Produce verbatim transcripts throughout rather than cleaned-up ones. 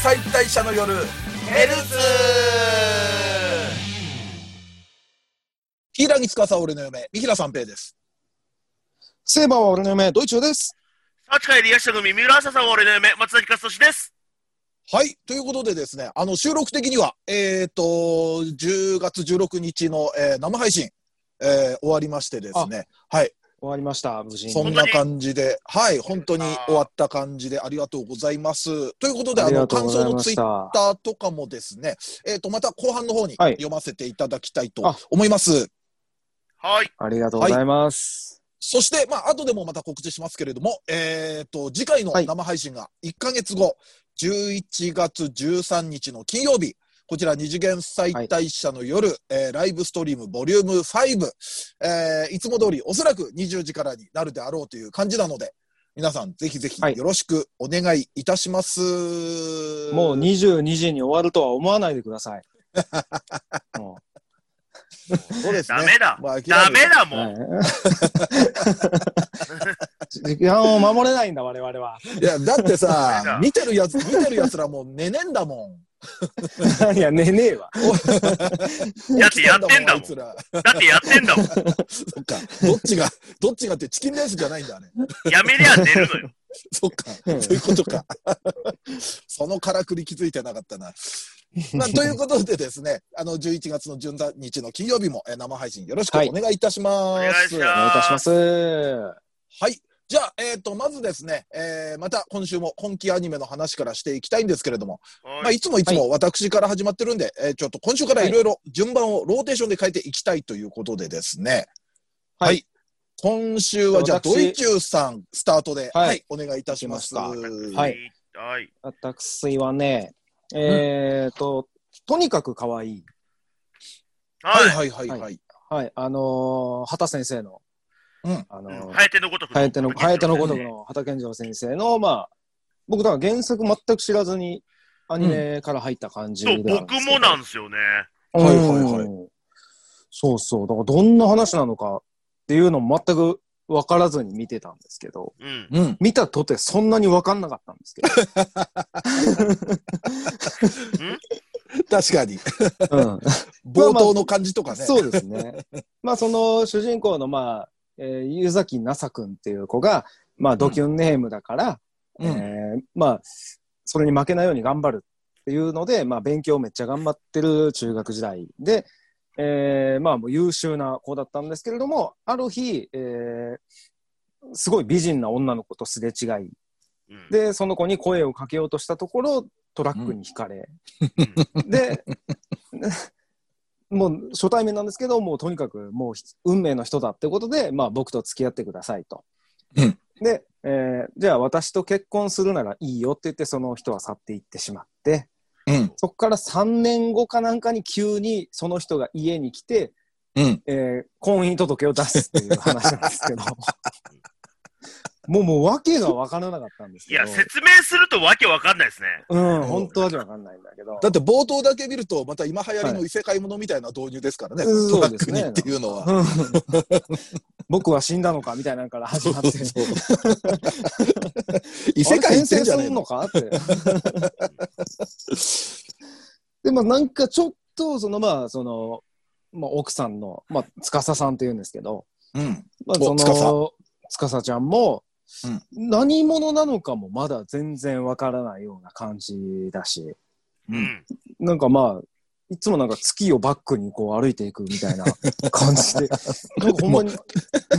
解体者の夜ヘルツ。 柊木司は俺の嫁、三平三平です。 セーバーは俺の嫁、ドイチューです。 サチカイリアシタ組、三浦朝さんは俺の嫁、松崎勝利です。 はい、ということでですね、あの収録的には、えーと、じゅうがつじゅうろくにちの、えー、生配信、えー、終わりましてですね、はい。 終わりました、無事に。 そんな感じで、はい、本当に終わった感じでありがとうございます。ということで、あの、感想のツイッターとかもですね、えーと、また後半の方に読ませていただきたいと思います。 はい。 ありがとうございます。 はい、そして、まあ、後でもまた告知しますけれども、えーと、次回の生配信がいっかげつご、じゅういちがつじゅうさんにちの金曜日、こちら二次元再退社の夜、はい、えー、ライブストリームボリュームご、えー、いつも通りおそらくにじゅうじからになるであろうという感じなので、皆さんぜひぜひよろしくお願いいたします。 はい、もうにじゅうにじに終わるとは思わないでください。もうそうですね。 ダメだ。まあ、ダメだもん。はい、 時間を守れないんだ我々は。 いやだってさ、見てるやつ見てるやつらもう寝ねえんだもん。 いや寝ねえわ。 だってやってんだもん。だってやってんだもん。そっか。 どっちがどっちがってチキンレースじゃないんだね。 やめりゃ寝るのよ。 そっか。そういうことか。そのからくり気づいてなかったな。まあ、ということでですね、あのじゅういちがつのじゅうさんにちの金曜日も生配信よろしくお願いいたします。 はい、お願いします。 お願いいたします。 はい。じゃあ、えっと、まずですね、えー、また今週も今期アニメの話からしていきたいんですけれども、はい、まあ、いつもいつも私から始まってるんで、はい、えー、ちょっと今週からいろいろ順番をローテーションで変えていきたいということでですね、はい。はい、今週はじゃあ、ドイチューさんスタートで、はい、はい、お願いいたします。 はい。私はね、えーと、うん、とにかく可愛い。 はいはいはいはい。はい、 はい、あのー、畑先生の、 うん、 あのー、 ハエテのごとくハエテの、ハエテのごとくの畑健二郎先生の、まあ、僕だから原作全く知らずにアニメから入った感じで、うん、 そう、僕もなんですよね。 はいはいはい。そうそう、だからどんな話なのかっていうのも全く分からずに見てたんですけど、 うん、 見たとてそんなに分かんなかったんですけど。 確かに、うん、冒頭の感じとかね、 まあまあ、そうですね。まあその主人公のまあ、えー、湯崎那紗くんっていう子がまあドキュンネームだから、うん、えー、まあそれに負けないように頑張るっていうので、まあ勉強めっちゃ頑張ってる中学時代で、えー、まあもう優秀な子だったんですけれども、ある日、えー、すごい美人な女の子とすれ違い、うん、でその子に声をかけようとしたところトラックにひかれ、うん、でもう初対面なんですけど、もうとにかくもう運命の人だってことで、まあ、僕と付き合ってくださいと、 うん、 で、えー、じゃあ私と結婚するならいいよって言ってその人は去っていってしまって、 うん、 そこからさんねんごかなんかに急にその人が家に来て、 うん、 えー、婚姻届を出すっていう話なんですけどもうもう訳が分からなかったんですけど。 いや、説明すると訳分かんないですね。 うん、本当わけ分かんないんだけど。 だって冒頭だけ見ると、また今流行りの異世界ものみたいな導入ですからね。 はい、 トラックにっていうのは。 うん、僕は死んだのかみたいなのから始まって。そうそう異世界転生するのかって。でもなんかちょっと、そのまあ、その、まあ、奥さんの、まあ、司さんって言うんですけど、 うん。 まあ、その、司ちゃんも、うん、何者なのかもまだ全然わからないような感じだし、 うん、 なんかまあいつもなんか月をバックにこう歩いていくみたいな感じでなんかほんまになんか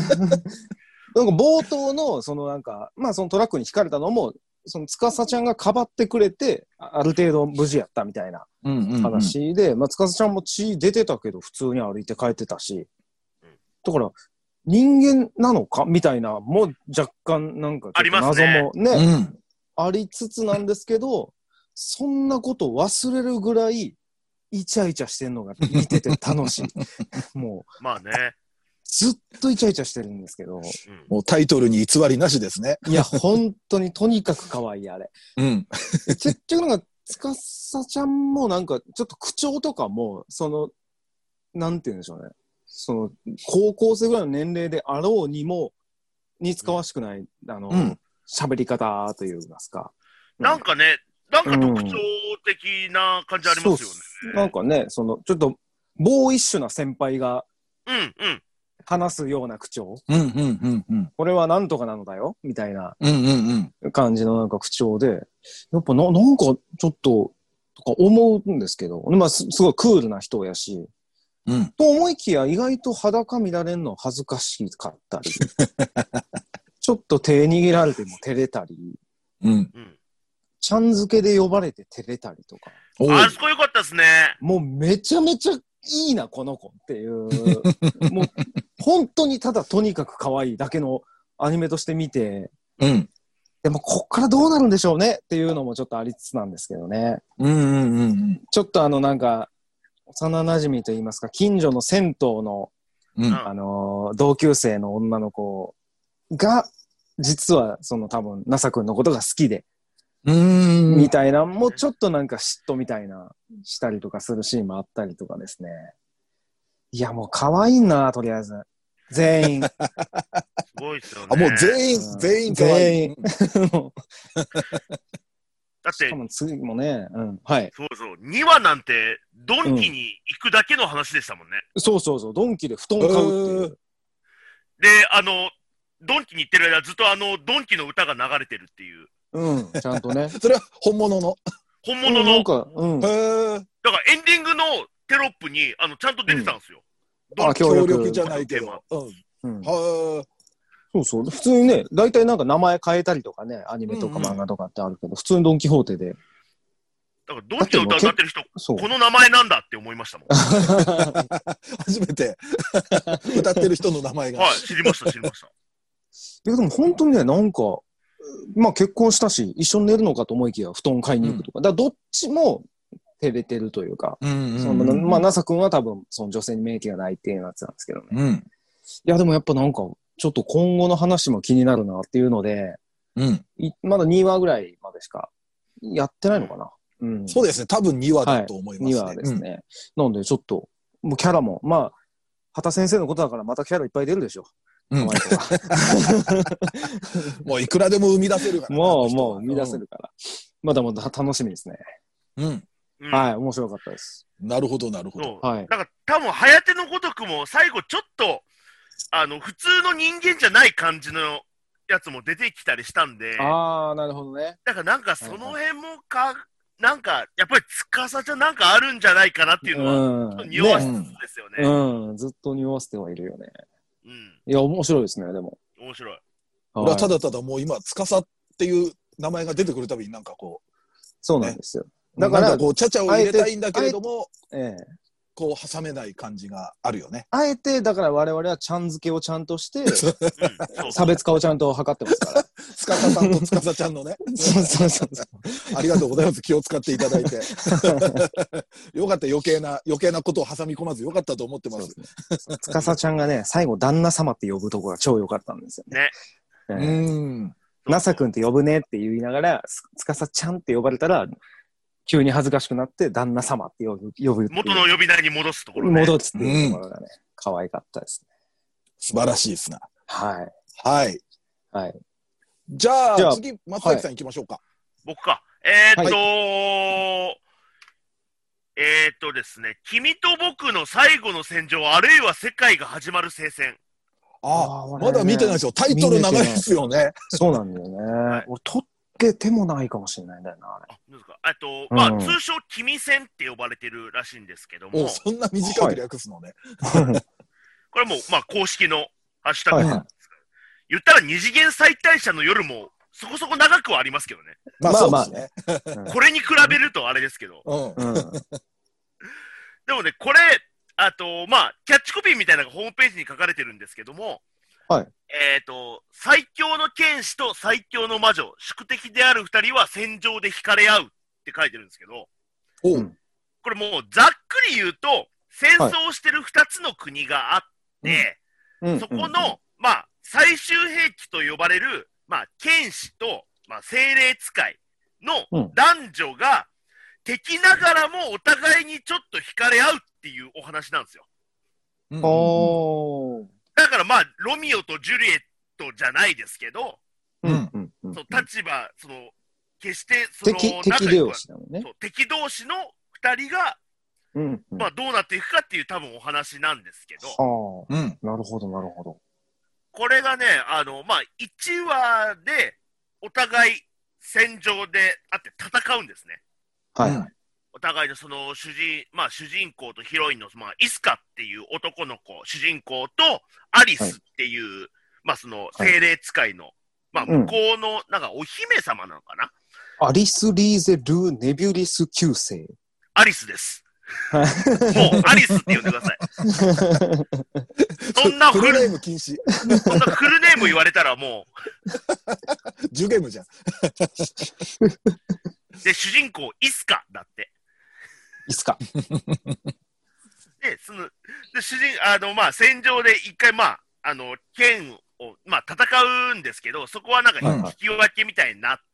冒頭のそのなんかまあそのトラックにひかれたのもその司ちゃんがかばってくれてある程度無事やったみたいな話で、まあ司ちゃんも血出てたけど普通に歩いて帰ってたし、だから人間なのかみたいなもう若干なんか謎も ね, ね、うん、ありつつなんですけど、そんなこと忘れるぐらいイチャイチャしてんのが見てて楽しいもうまあねずっとイチャイチャしてるんですけど、うん、 もうタイトルに偽りなしですね。 いや本当にとにかく可愛いあれ、 うん、 結局なんか司ちゃんもなんかちょっと口調とかもそのなんて言うんでしょうね、その高校生ぐらいの年齢であろうにも似つかわしくない、うん、あの喋、うん、り方といいますか、 なんかね、 なんか特徴的な感じありますよね。 うん、なんかね、その、ちょっと、ボーイッシュな先輩が、 うんうん。 話すような口調。 うんうんうんうん。 これはなんとかなのだよみたいなうんうんうん。 感じのなんか口調で、やっぱな、なんかちょっと、とか思うんですけど、まあす、すごいクールな人やし、 うん。 と思いきや意外と裸見られるの恥ずかしかったり、ちょっと手握られても照れたり、 うん。 うん。 ちゃん付けで呼ばれて照れたりとか、 おあそこ良かったですね。 もうめちゃめちゃいいな、この子っていう、もう本当にただとにかく可愛いだけのアニメとして見て、 うん。 でもこっからどうなるんでしょうねっていうのもちょっとありつつなんですけどね。 うんうんうんうん。 ちょっとあのなんか、幼馴染といいますか、近所の銭湯の、 うん。 あのー同級生の女の子が、実はその多分、ナサ君のことが好きで、 うーん。 みたいな、もうちょっとなんか嫉妬みたいな、したりとかするシーンもあったりとかですね。いや、もう可愛いな、とりあえず。全員。 すごいっすよね。 あ、もう全員、 うん全員可愛い。 全員。 だってしか、も次もね、うん。はい。 そうそう、にわなんて、ドンキに行くだけの話でしたもんね。 そうそうそう、ドンキで布団買うっていう。 で、あの、ドンキに行ってる間、ずっとあの、ドンキの歌が流れてるっていう。 うん、ちゃんとね。 それは本物の。 本物の、 うんなんか、うん。 へー。 だからエンディングのテロップに、あの、ちゃんと出てたんですよ。 うんあ協協力力じゃないけど。うん。 うん、 はそうそう。普通にね、大体なんか名前変えたりとかね、アニメとかうんうん漫画とかってあるけど、普通にドンキホーテで。 だから、ドンキの歌歌ってる人、 そう。 この名前なんだって思いましたもん。 初めて歌ってる人の名前が。 はい、知りました、知りました。 いや、でも本当にね、なんか、まあ結婚したし、一緒に寝るのかと思いきや、布団買いに行くとか。だからどっちも照れてるというか、 うんうんうんそのまあ、ナサ君は多分、その女性に免疫がないっていうやつなんですけどね。 うん。 いや、でもやっぱなんか、ちょっと今後の話も気になるなっていうので、 うん。 いまだにわぐらいまでしかやってないのかな。うん。 そうですね。多分にわだと思いますね。 にわですね。なんでちょっと、もうキャラも、まあ、畑先生のことだからまたキャラいっぱい出るでしょ。 うん。 可愛い子がもういくらでも生み出せるからな。 もう、 あの人はもう生み出せるから。まだまだ楽しみですね。 うん。 うん、 はい、面白かったです。 なるほど、なるほど。 そう。 はい。 だから、多分、はやてのごとくも、最後ちょっと、あの、普通の人間じゃない感じのやつも出てきたりしたんで、 あー、なるほどね。 だからなんかその辺もか、なんか、やっぱり司ちゃんなんかあるんじゃないかなっていうのは、 うんちょっと匂わせねつつですよね。 うん、ずっと匂わせてはいるよね。 うん。 いや、面白いですね、でも。 面白い。 俺はただただもう今、司っていう名前が出てくるたびになんかこそうなんですよ。 う、 だからなんかこう、ちゃちゃを入れたいんだけれども、 ええ。 こう、挟めない感じがあるよね。 あえて、だから我々はちゃん付けをちゃんとして、 うん、そう差別化をちゃんと図ってますから。 司さんと司ちゃんのね。 そうそうそうそう。 ありがとうございます。気を使っていただいて。よかった、余計な、余計なことを挟み込まずよかったと思ってます。 つかさちゃんがね、最後、旦那様って呼ぶとこが超良かったんですよね。 ね。 うええん。 なさくんって呼ぶねって言いながら、つつかさちゃんって呼ばれたら、急に恥ずかしくなって、旦那様って呼ぶ。呼ぶっていう元の呼び名に戻すところね。 戻すっていうところがね、可愛かったですね。 素晴らしいですな。 はい。 はい。 はい。 じゃあ、 じゃあ次、松崎さん行きましょうか。 僕か。えー、っとー、えー、っとですね、君と僕の最後の戦場、あるいは世界が始まる聖戦。 ああ、 あーまだ見てないですよ。タイトル長いですよね。 そうなんだよね。俺、撮っててもないかもしれないんだよな、あれ。 あ、なんですか。えっと、まあ、 うん通称、君戦って呼ばれてるらしいんですけどもお、そんな短く略すのね。 これもう、まあ、公式のハッシュタグはいはなんですけど、言ったら二次元再大社の夜も、そこそこ長くはありますけどね。 まあ、 まあそうまあですね。 うんこれに比べるとあれですけど。 うん。 うん。 でもね、これ、あと、まあ、キャッチコピーみたいなのがホームページに書かれてるんですけども、 はい。 えっ、と、最強の剣士と最強の魔女、宿敵である二人は戦場で惹かれ合うって書いてるんですけど、 おうんこれもうざっくり言うと、戦争をしてる二つの国があって、 うんそこの、まあ、最終兵器と呼ばれる、まあ、剣士と、まあ、精霊使いのうん男女が、敵ながらもお互いにちょっと惹かれ合うっていうお話なんですよ。 うんおー。 だからまあ、ロミオとジュリエットじゃないですけど、 うんうんうんその立場、その、 決してその敵、敵仲良くは同士だもんね。 そう敵同士の二人が、 うん、うん。 まあどうなっていくかっていう多分お話なんですけど、 はあ、 うん。 なるほど、なるほど。 これがね、あの、まあいちわでお互い戦場であって戦うんですね。 はい、 うんはい。 お互いのその主人、まあ主人公とヒロインの、まあイスカっていう男の子、主人公とアリスっていう、はい、まあその精霊使いの、まあ向こうの、なんかお姫様なのかな、 うん、アリス・リーゼ・ルー・ネビュリスきゅうせい。 アリスです。もうアリスって呼んでください。そんなフルネーム禁止。 そんなフルネーム言われたらもう。ジュゲームじゃん。 で、主人公、イスカだって。 イスカ。 で、その、で、主人、あの、まあ、戦場で一回、まあ、あの、剣を、まあ、戦うんですけど、そこはなんか引き分けみたいになって、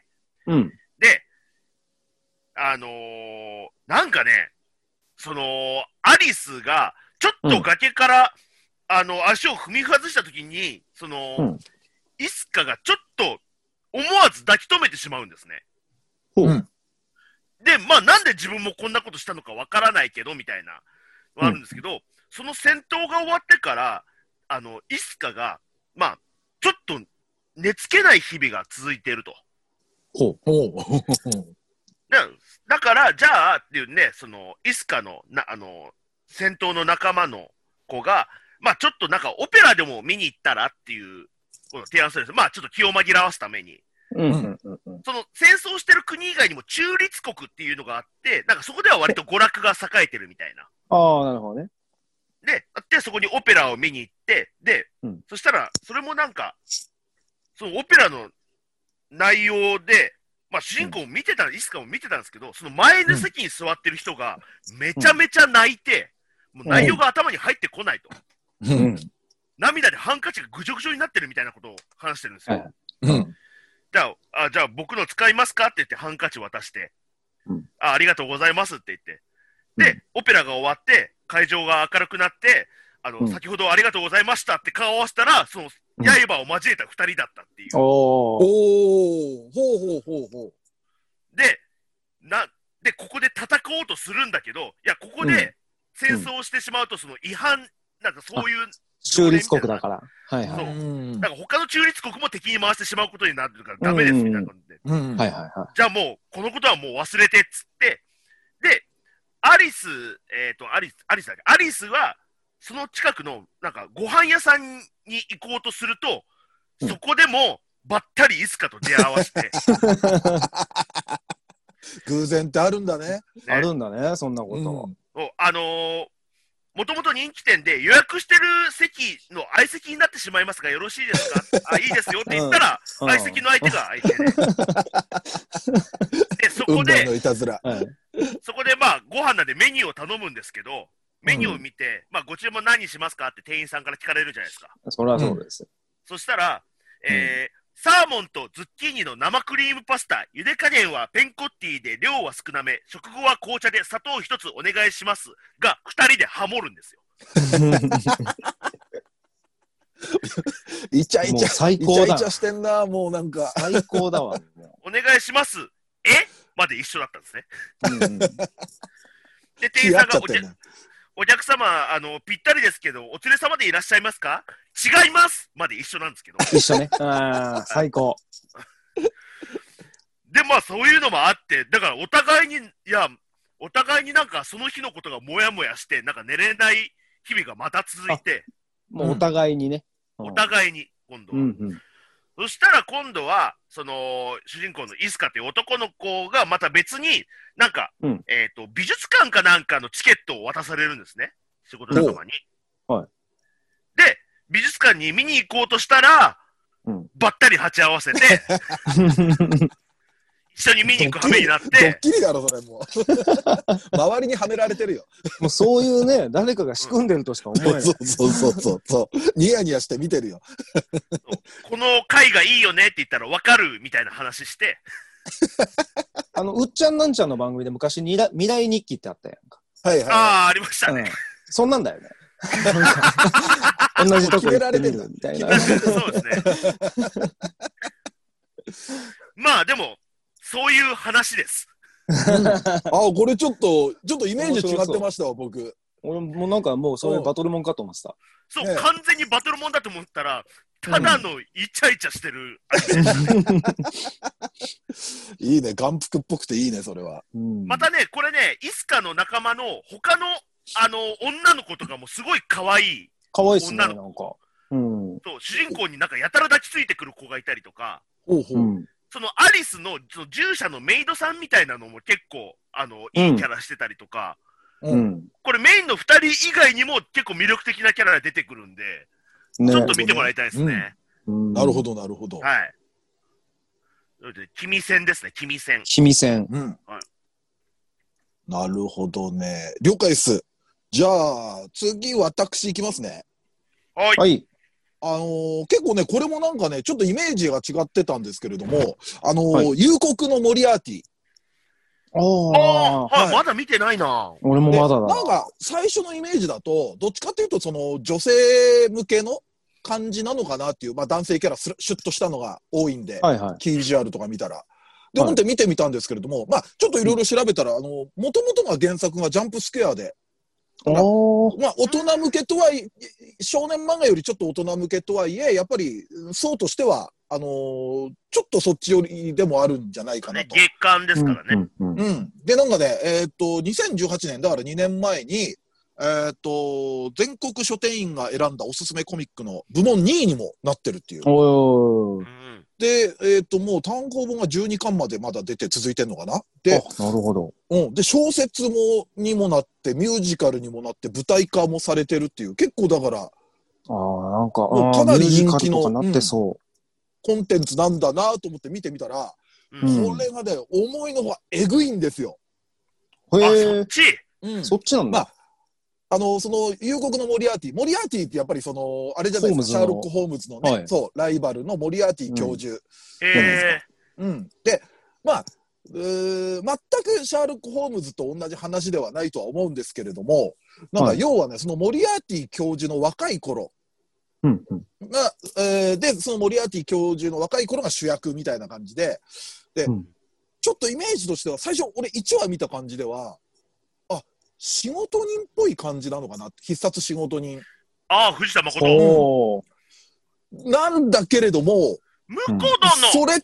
うん、 で、あのー、なんかね、その、アリスが、ちょっと崖から、うん、あの、足を踏み外したときに、その、うん、イスカがちょっと、思わず抱き留めてしまうんですね。 うん、 で、まあ、なんで自分もこんなことしたのかわからないけど、みたいな、はあるんですけど、うん、その戦闘が終わってから、あの、イスカが、まあ、ちょっと寝つけない日々が続いていると。 ほう。ほう。 だ, だから、じゃあ、っていうね、その、イスカの、な、あの、戦闘の仲間の子が、まあ、ちょっとなんか、オペラでも見に行ったらっていうことを提案するんです。まあ、ちょっと気を紛らわすために。 うんうんうんうん、 その、戦争してる国以外にも中立国っていうのがあって、なんかそこでは割と娯楽が栄えてるみたいな。 ああ、なるほどね。 で、で、そこにオペラを見に行って、で、 うん、 そしたら、それもなんか、そのオペラの内容で、まあ主人公も見てた、うん、イスカも見てたんですけど、その前の席に座ってる人がめちゃめちゃ泣いて、うん、もう内容が頭に入ってこないと。 うん、 涙でハンカチがぐじょぐじょになってるみたいなことを話してるんですよ。 うん、 じゃあ、あ、じゃあ僕の使いますかって言ってハンカチ渡して、うん、あ、ありがとうございますって言って。で、うん、オペラが終わって、会場が明るくなって、あの、うん、先ほどありがとうございましたって顔を合わせたら、その、刃を交えた二人だったっていう。 おー。 おー。ほうほうほうほう。 で、な、で、ここで戦おうとするんだけど、いや、ここで戦争をしてしまうと、その違反、なんかそういう。 中立国だから。はいはい。 そう。なんか他の中立国も敵に回してしまうことになるからダメですみたいな感じで。 うんうん、はいはいはい。 じゃあもう、このことはもう忘れてっつって、で、アリス、えっと、アリス、アリスだっけアリスは、その近くの、なんか、ご飯屋さんに行こうとすると、うん、そこでも、ばったりイスカと出会わせて。 偶然ってあるんだね。ねあるんだね、そんなこと。 うん、あのー、もともと人気店で予約してる席の相席になってしまいますがよろしいですかあ、いいですよって言ったら、うん、相席の相手が相手で。で、そこで、 のいたずら。 そこでまあ、ご飯なんでメニューを頼むんですけど、メニューを見て、うん、まあ、ご注文何にしますかって店員さんから聞かれるじゃないですか。 それはそうです。うん、 そしたら、えー、うんサーモンとズッキーニの生クリームパスタ、茹で加減はペンコッティで量は少なめ、食後は紅茶で砂糖一つお願いしますが、二人でハモるんですよ。 イチャイチャ、 最高だ。 イチャイチャしてんな、もうなんか。 最高だわ。 お願いします。えまで一緒だったんですね。うん、で、店員さんがお客、お客様、あの、ぴったりですけど、お連れ様でいらっしゃいますか違いますまで一緒なんですけど。 一緒ね。ああ、最高。 で、まあそういうのもあって、だからお互いに、いや、お互いになんかその日のことがもやもやして、なんか寝れない日々がまた続いて。 もうお互いにね。 うん、お互いに、今度は。うんうん、そしたら今度は、その、主人公のイスカという男の子がまた別に、なんか、うん、えっと、美術館かなんかのチケットを渡されるんですね。仕事仲間に。 はい。 で、美術館に見に行こうとしたら、うん、ばったり鉢合わせて、一緒に見に行く羽目になって。 ドッキリだろ、それもう。周りにはめられてるよ。 もうそういうね、誰かが仕組んでるとしか思えない。 そうそうそうそうそう。ニヤニヤして見てるよ。 この回がいいよねって言ったら分かるみたいな話して。 あの、うっちゃんなんちゃんの番組で昔未来、未来日記ってあったやんか。 はいはい、はい。 ああ、ありましたね。うん、 そんなんだよね。同じとこ行ってみるみたいな。 そうですね。まあでも、 そういう話です。 あ、これちょっと、ちょっとイメージ違ってましたわ、僕。 俺もなんかもうそういうバトルモンかと思ってた。 そう、ね、完全にバトルモンだと思ったら、ただのイチャイチャしてる。 うん、いいね、眼福っぽくていいね、それは。 うん、またね、これね、イスカの仲間の他の、あの、女の子とかもすごい可愛い。 可愛いっすね、なんか。 うん、そう、主人公になんかやたら抱きついてくる子がいたりとか、 ほうほう、うん、 そのアリスのその従者のメイドさんみたいなのも結構、あの、いいキャラしてたりとか、うん、これメインのふたり以外にも結構魅力的なキャラが出てくるんで、ね、ちょっと見てもらいたいですね。 うん、なるほど、なるほど。 はい。君戦ですね、君戦。 君戦。 うん。はい。なるほどね。了解です。じゃあ、次、私いきますね。 はい。 はい。 あのー、結構ね、これもなんかね、ちょっとイメージが違ってたんですけれども、あのーはい、夕刻のモリアーティ。 ああ、 はい、まだ見てないな。 俺もまだだな。 なんか、最初のイメージだと、どっちかっていうと、その、女性向けの感じなのかなっていう、まあ男性キャラシュッとしたのが多いんで、 はいはい、 キービジュアルとか見たら。で、本当に見てみたんですけれども、まあ、ちょっといろいろ調べたら、あの、もともとが原作がジャンプスクエアで、まあ、まあ、大人向けとはいえ、少年漫画よりちょっと大人向けとはいえ、やっぱり、層としては、あのー、ちょっとそっち寄りでもあるんじゃないかなと。 月刊ですからね。 うん。うんうん、で、なんかね、えー、っと、にせんじゅうはちねん、だからにねんまえに、えー、っと、全国書店員が選んだおすすめコミックの部門にいにもなってるっていう。 おー。 で、えー、っと、もう単行本がじゅうにかんまでまだ出て続いてんのかな。で、 なるほど。 うん。で、小説も、にもなって、ミュージカルにもなって、舞台化もされてるっていう、結構だから、 ああ、なんか、 もうかなり人気の、 なってそう、うん、 コンテンツなんだなと思って見てみたら、うん、これがね、思いのほかえぐいんですよ。 へえ。 あ、そっち、 うん、 そっちなんだ。まああの、その、夕刻のモリアーティ。モリアーティってやっぱりその、あれじゃないですか、シャーロック・ホームズのね、はい、そう、ライバルのモリアーティ教授じゃないですか。うん。うん、で、まあ、うー全くシャーロック・ホームズと同じ話ではないとは思うんですけれども、なんか要はね、はい、そのモリアーティ教授の若い頃が、うんうんえー、で、そのモリアーティ教授の若い頃が主役みたいな感じで、で、うん、ちょっとイメージとしては、最初俺いちわ見た感じでは、仕事人っぽい感じなのかな、必殺仕事人。 ああ、藤田誠。 うん、なんだけれども、 向こう殿、うん、 それ、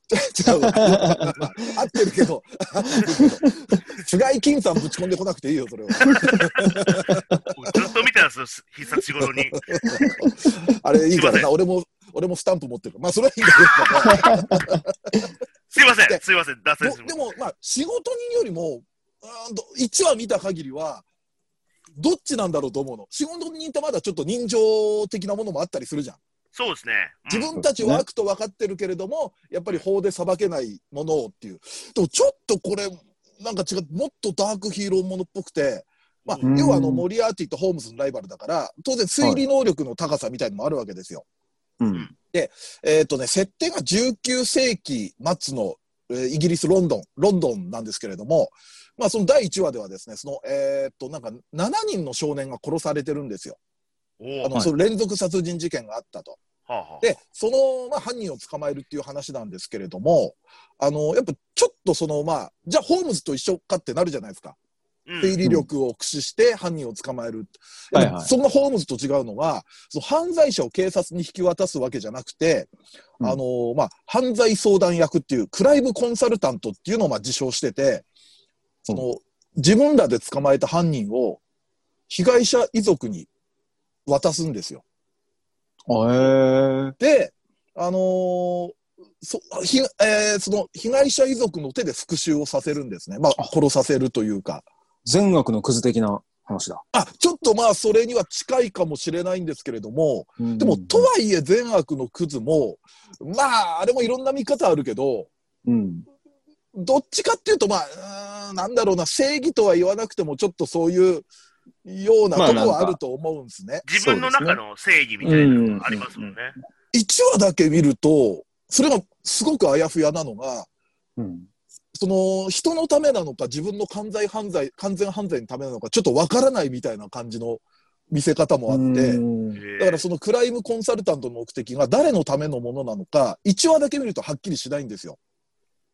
合ってるけど、合ってるけど、菅井金さんぶち込んでこなくていいよ、それは。ずっと見てます、必殺仕事人。 あれいいからな、俺も、俺もスタンプ持ってる。まあ、それはいいんだけど。 すいません、すいません、脱線する。 でも、まあ、仕事人よりも、いちわ見た限りはどっちなんだろうと思うの。仕事人ってまだちょっと人情的なものもあったりするじゃん。 そうですね、 うん、自分たちは悪と分かってるけれども、やっぱり法で裁けないものをっていう。でもちょっとこれなんか違う、もっとダークヒーローものっぽくて、まあ、要はあのモリアーティとホームズのライバルだから当然推理能力の高さみたいのもあるわけですよ。 はい、うん、 で、えっとね、設定がじゅうきゅうせいき末の、えー、イギリスロンドンロンドンなんですけれども、まあ、そのだいいちわではですね、その、えー、っと、なんか、ななにんの少年が殺されてるんですよ。あの、はい、その連続殺人事件があったと。はあはあ、で、その、まあ、犯人を捕まえるっていう話なんですけれども、あの、やっぱ、ちょっとその、まあ、じゃあ、ホームズと一緒かってなるじゃないですか。うん、推理力を駆使して犯人を捕まえる。うん、そんなホームズと違うのが、その犯罪者を警察に引き渡すわけじゃなくて、うん、あの、まあ、犯罪相談役っていう、クライムコンサルタントっていうのを、まあ、自称してて、その、うん、自分らで捕まえた犯人を被害者遺族に渡すんですよ。 へー。 で、あのー、そ、ひ、えー、その被害者遺族の手で復讐をさせるんですね。まあ、殺させるというか。 善悪のクズ的な話だ。 あ、ちょっとまあ、それには近いかもしれないんですけれども、でも、とはいえ善悪のクズも、まあ、あれもいろんな見方あるけど、 うん。 どっちかっていうと、まあ、うーん、なんだろうな、正義とは言わなくても、ちょっとそういうようなとこはあると思うんですね。 自分の中の正義みたいなのがありますもんね。 いちわだけ見ると、それがすごくあやふやなのが、うん、その人のためなのか、自分の完全犯罪、完全犯罪のためなのか、ちょっとわからないみたいな感じの見せ方もあって、だからそのクライムコンサルタントの目的が誰のためのものなのか、いちわだけ見るとはっきりしないんですよ。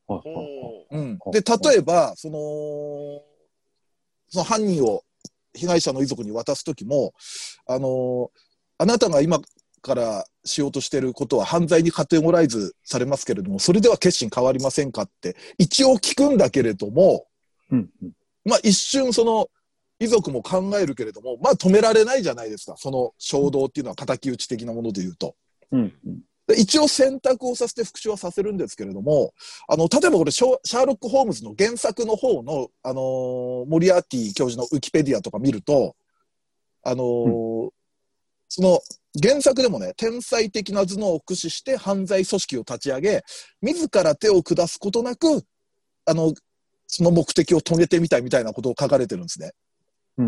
うん、で、例えば、その、その犯人を被害者の遺族に渡すときも、あの、あなたが今からしようとしていることは犯罪にカテゴライズされますけれども、それでは決心変わりませんかって一応聞くんだけれども、うんうん、まあ一瞬その遺族も考えるけれども、まあ止められないじゃないですか。その衝動っていうのは敵討ち的なもので言うと。うんうん、で一応選択をさせて復讐はさせるんですけれども、あの、例えばこれシャーロック・ホームズの原作の方の、あのー、モリアーティ教授のウィキペディアとか見ると、あのーうん、その原作でもね、天才的な頭脳を駆使して犯罪組織を立ち上げ、自ら手を下すことなく、あの、その目的を遂げてみたいみたいなことを書かれてるんですね。うん、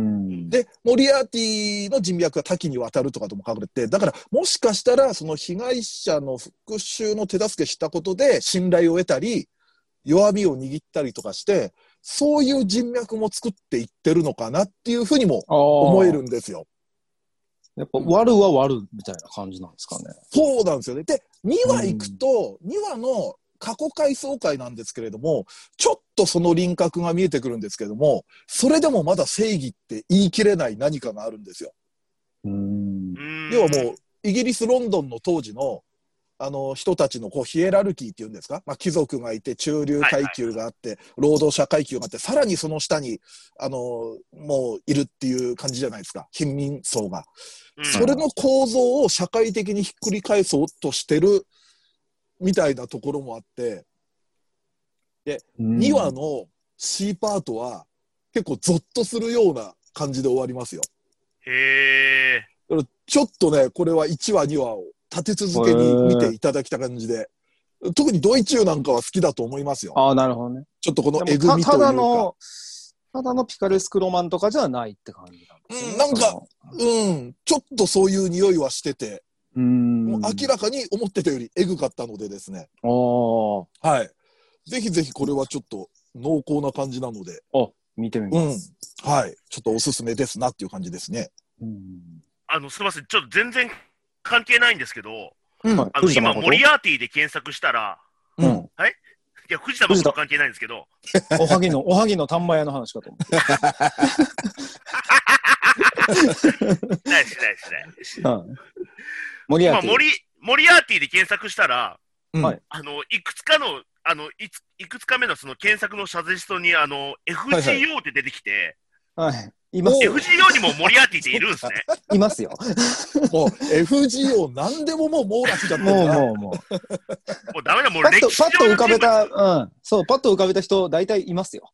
で、モリアーティの人脈が多岐にわたるとかとも書かれて、だからもしかしたらその被害者の復讐の手助けしたことで信頼を得たり、弱みを握ったりとかして、そういう人脈も作っていってるのかなっていうふうにも思えるんですよ。 やっぱ、悪は悪みたいな感じなんですかね。 そうなんですよね。で、にわ行くと、うん、にわの過去回想回なんですけれども、ちょっとその輪郭が見えてくるんですけれども、それでもまだ正義って言い切れない何かがあるんですよ。うーん要はもう、イギリス・ロンドンの当時の、あの人たちのこうヒエラルキーっていうんですか、まあ、貴族がいて中流階級があって、はいはい、労働者階級があって、さらにその下にあのもういるっていう感じじゃないですか、貧民層が、うん、それの構造を社会的にひっくり返そうとしてるみたいなところもあって、で、うん、にわの C パートは結構ゾッとするような感じで終わりますよ。 へー。 ちょっとね、これはいちわにわを立て続けに見ていただきた感じで、特にドイチューなんかは好きだと思いますよ。 ああ、なるほどね。 ちょっとこのえぐみというか。 ただの、ただのピカレスクロマンとかじゃないって感じなんですね。 うん、なんか、うん、ちょっとそういう匂いはしてて、うーんもう明らかに思ってたよりえぐかったのでですね。ああ。はい。ぜひぜひこれはちょっと濃厚な感じなので。 あ、見てみます。 うん。はい。ちょっとおすすめですなっていう感じですね。うん、 あの、すみません。ちょっと全然関係ないんですけど、 うん、 あの今、モリアーティで検索したら、うん、はいいや、藤田誠関係ないんですけど。 おはぎの、おはぎの丹波屋の話かと思って。 ないしないしないし。 モリアーティ。 モリ、モリアーティで検索したら、 うん、 あの、いくつかの、あの、いつ、いくつか目のその検索のサジェストに、あの、エフジーオー って出てきて、 はいはい。いますよ。エフジーオー にもモリアーティっているんですね。 いますよ。 もう エフジーオー 何でももう網羅しちゃってるもうもうもう。 もうダメだ、もうパッと、 歴史パッと浮かべた、うん。そう、パッと浮かべた人、大体いますよ。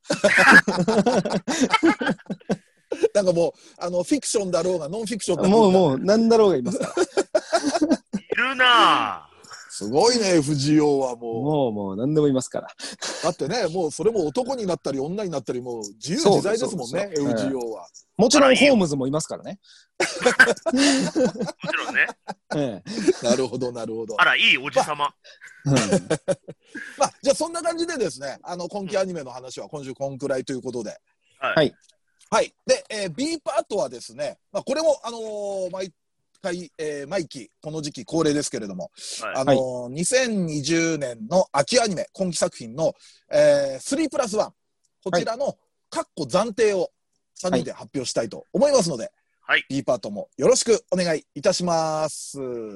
なんかもう、あの、フィクションだろうが、ノンフィクションだろうが。もうもう、なんだろうがいますから。 いるなぁ。 すごいね、エフジーオー はもう。 もうもう、なんでもいますから。 だってね、もうそれも男になったり女になったり、もう自由自在ですもんね、エフジーオー は。 もちろんホームズもいますからね。 もちろんね。 ええ、なるほど、なるほど。 あら、いいおじさま。 まあ、まあ、じゃあそんな感じでですね、あの、今期アニメの話は今週こんくらいということで。 はい。 はい。で、えー、B パートはですね、まあ、これも、あのー、毎回、えー、毎期、この時期恒例ですけれども、はい、あのー、にせんにじゅうねんの秋アニメ、今期作品の、えー、スリープラスワン、こちらの、かっこ暫定をさんにんで発表したいと思いますので、はい、B パートもよろしくお願いいたします。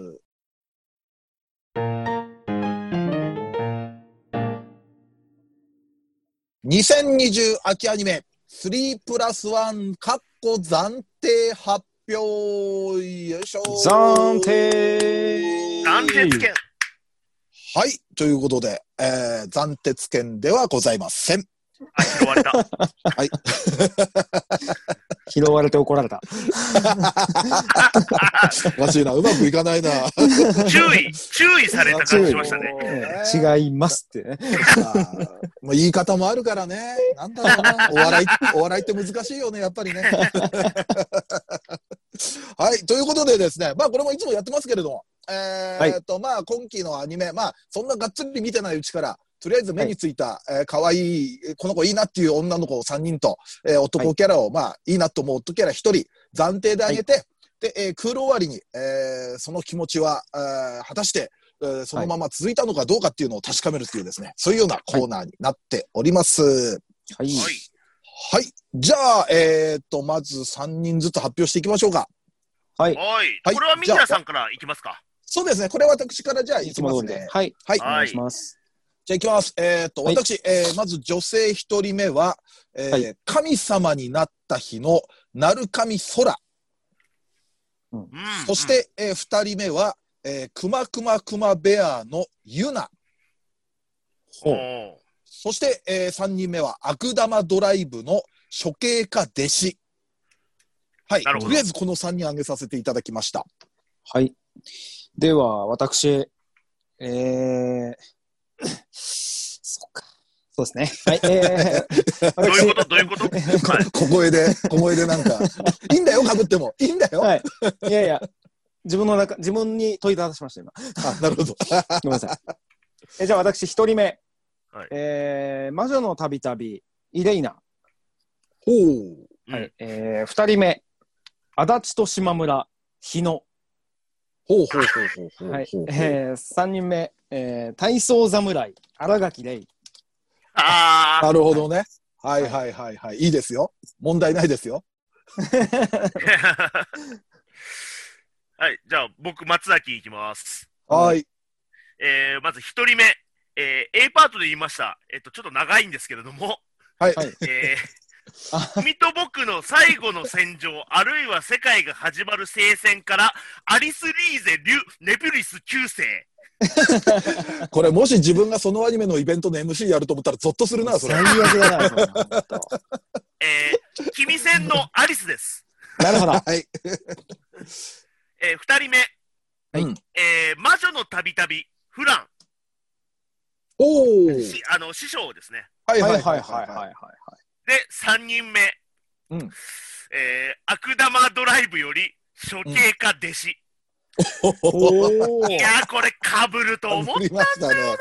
にせんにじゅう秋アニメスリープラスワンかっこ暫定発表よいしょ暫定暫定権はいということで、えー、暫定権ではございません。 あ、拾われた。 はい。 拾われて怒られた。 おかしいな、うまくいかないな。 注意、注意された感じしましたね。 違いますってね。 まあ、言い方もあるからね。なんだろうな。お笑い、お笑いって難しいよね、やっぱりね。はい、ということでですね、まあこれもいつもやってますけれども、えー、っと、はい、まあ今期のアニメ、まあそんながっつり見てないうちから、とりあえず目についた、はい、えー、可愛いこの子いいなっていう女の子さんにんと、えー、男キャラを、はい、まあいいなと思う男キャラひとり暫定であげて、はい、で、えー、クール終わりに、えー、その気持ちは、えー、果たしてえー、そのまま続いたのかどうかっていうのを確かめるっていうですね、そういうようなコーナーになっております。 はい。 はい。じゃあ、えっと、まずさんにんずつ発表していきましょうか。 はい。 はい。これはミキヤさんからいきますか。 そうですね。これは私からじゃあいきますね。 はい。 はい。 お願いします。 じゃあいきます。えっと、私、えー、まず女性一人目は、えー、神様になった日の鳴神空。うん、そして、えー、二人目は、えー、くまくまくまベアのユナ。そして、えー、三人目は悪玉ドライブの処刑家弟子。はい。とりあえずこの三人挙げさせていただきました。 はい。では、私、えー、そうか。そうですね。はい。えー、どういうことどういうこと小声で、小声でなんか、いいんだよ、被っても。いいんだよ。 はい。いやいや、自分の中、自分に問いただしました、今。 あ、なるほど。 ごめんなさい。えじゃあ、私、一人目。はい、えー、魔女のたびたび、イレイナ。 ほう。 はい。えー、二人目。足立と島村、日野。 ほうほうほうほうほう。 はい。えー、三人目。えー、体操侍、新垣レイ。 ああ。なるほどね。はいはいはいはい。いいですよ。問題ないですよ。 はい。じゃあ、僕、松崎いきます。 はい。 えー、まず一人目。えー、A パートで言いました。えっと、ちょっと長いんですけれども。 はい。 えー、君と僕の最後の戦場、あるいは世界が始まる聖戦から、アリス・リーゼ・リュ・ネビュリスきゅう世。 これもし自分がそのアニメのイベントの エムシー やると思ったらゾッとするな、それ。 最悪だな、それ。 えー、君戦のアリスです。 なるほど。はい。 えー、二人目。はい。えー、魔女のたびたび、フラン。 おー。あの、師匠ですね。 はいはいはいはいはい。 で、三人目。 うん。 えー、悪玉ドライブより処刑家弟子。 おいやー、これかぶると思ったんだよな。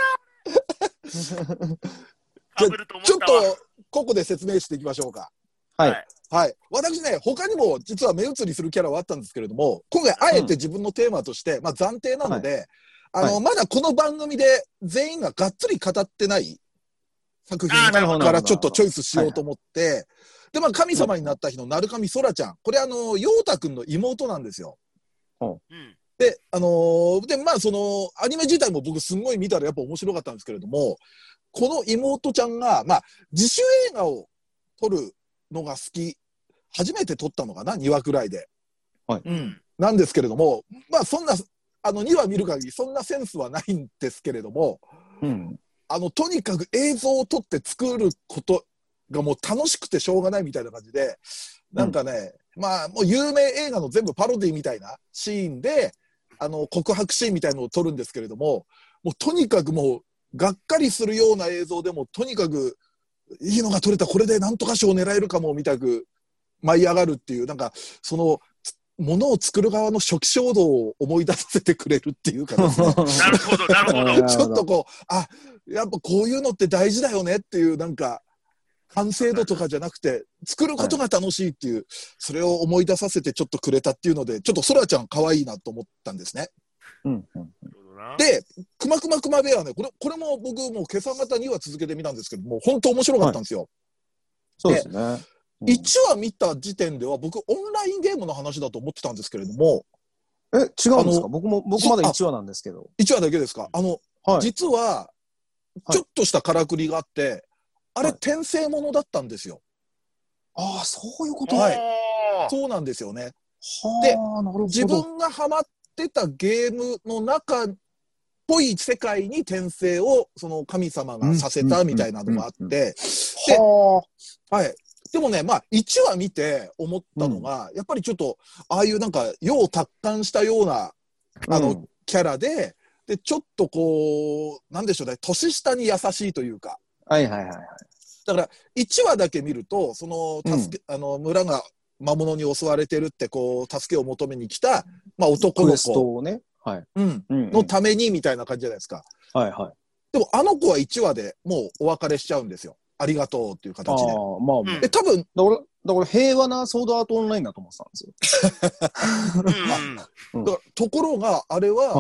かぶると思ったわ。 ちょっと、ここで説明していきましょうか。 はい。 はい。私ね、他にも実は目移りするキャラはあったんですけれども、今回あえて自分のテーマとして、うん、まあ暫定なので、はい、あの、はい、まだこの番組で全員ががっつり語ってない作品からちょっとチョイスしようと思って、はい、で、まあ神様になった日の鳴神空ちゃん。これあの、陽太くんの妹なんですよ。 うん。 で、あのー、で、まあその、アニメ自体も僕すんごい見たらやっぱ面白かったんですけれども、この妹ちゃんが、まあ自主映画を撮るのが好き、初めて撮ったのかな、にわくらいで。 はい。 うん。なんですけれども、まあそんな、あのにわ見る限りそんなセンスはないんですけれども、 うん。 あの、とにかく映像を撮って作ることがもう楽しくてしょうがないみたいな感じで、なんかね、うん、まあもう有名映画の全部パロディみたいなシーンで、あの、告白シーンみたいなのを撮るんですけれども、もうとにかくもう、がっかりするような映像でも、とにかく、いいのが撮れた、これでなんとか賞を狙えるかも、みたく舞い上がるっていう、なんか、その、ものを作る側の初期衝動を思い出させてくれるっていうかですね。 なるほど、なるほど。 ちょっとこう、あ、やっぱこういうのって大事だよねっていう、なんか、完成度とかじゃなくて、作ることが楽しいっていう、はい、それを思い出させてちょっとくれたっていうので、ちょっとそらちゃん可愛いなと思ったんですね。 うんうん、 で、くまくまくまベアね、これ、これも僕もう今朝方には続けてみたんですけども、本当面白かったんですよ。はい、 そうですね。 うん、いちわ見た時点では僕オンラインゲームの話だと思ってたんですけれども。 え、違うんですか？僕も、僕まだいちわなんですけど。 いちわだけですか？あの、はい、実は、ちょっとしたからくりがあって、はい、あれ、転生ものだったんですよ。 ああ、そういうことはい。そうなんですよね。で、自分がハマってたゲームの中っぽい世界に転生をその神様がさせたみたいなのがあって、で、はい。でもね、まあ、いちわ見て思ったのが、うん、やっぱりちょっと、ああいうなんか、世を達観したような、あの、うん、キャラで、で、ちょっとこう、なんでしょうね、年下に優しいというか。 はいはいはいはい。 だから、いちわだけ見ると、その、助け、うん、あの、村が魔物に襲われてるって、こう、助けを求めに来た、まあ、男の子。 をね。はい。 うん。うん、のために、みたいな感じじゃないですか。 はいはい。 でも、あの子はいちわでもうお別れしちゃうんですよ。ありがとうっていう形で。ああ、まあ、まあ。 え、多分。 だから、だから平和なソードアートオンラインだと思ってたんですよ。 だからところが、あれは、はい、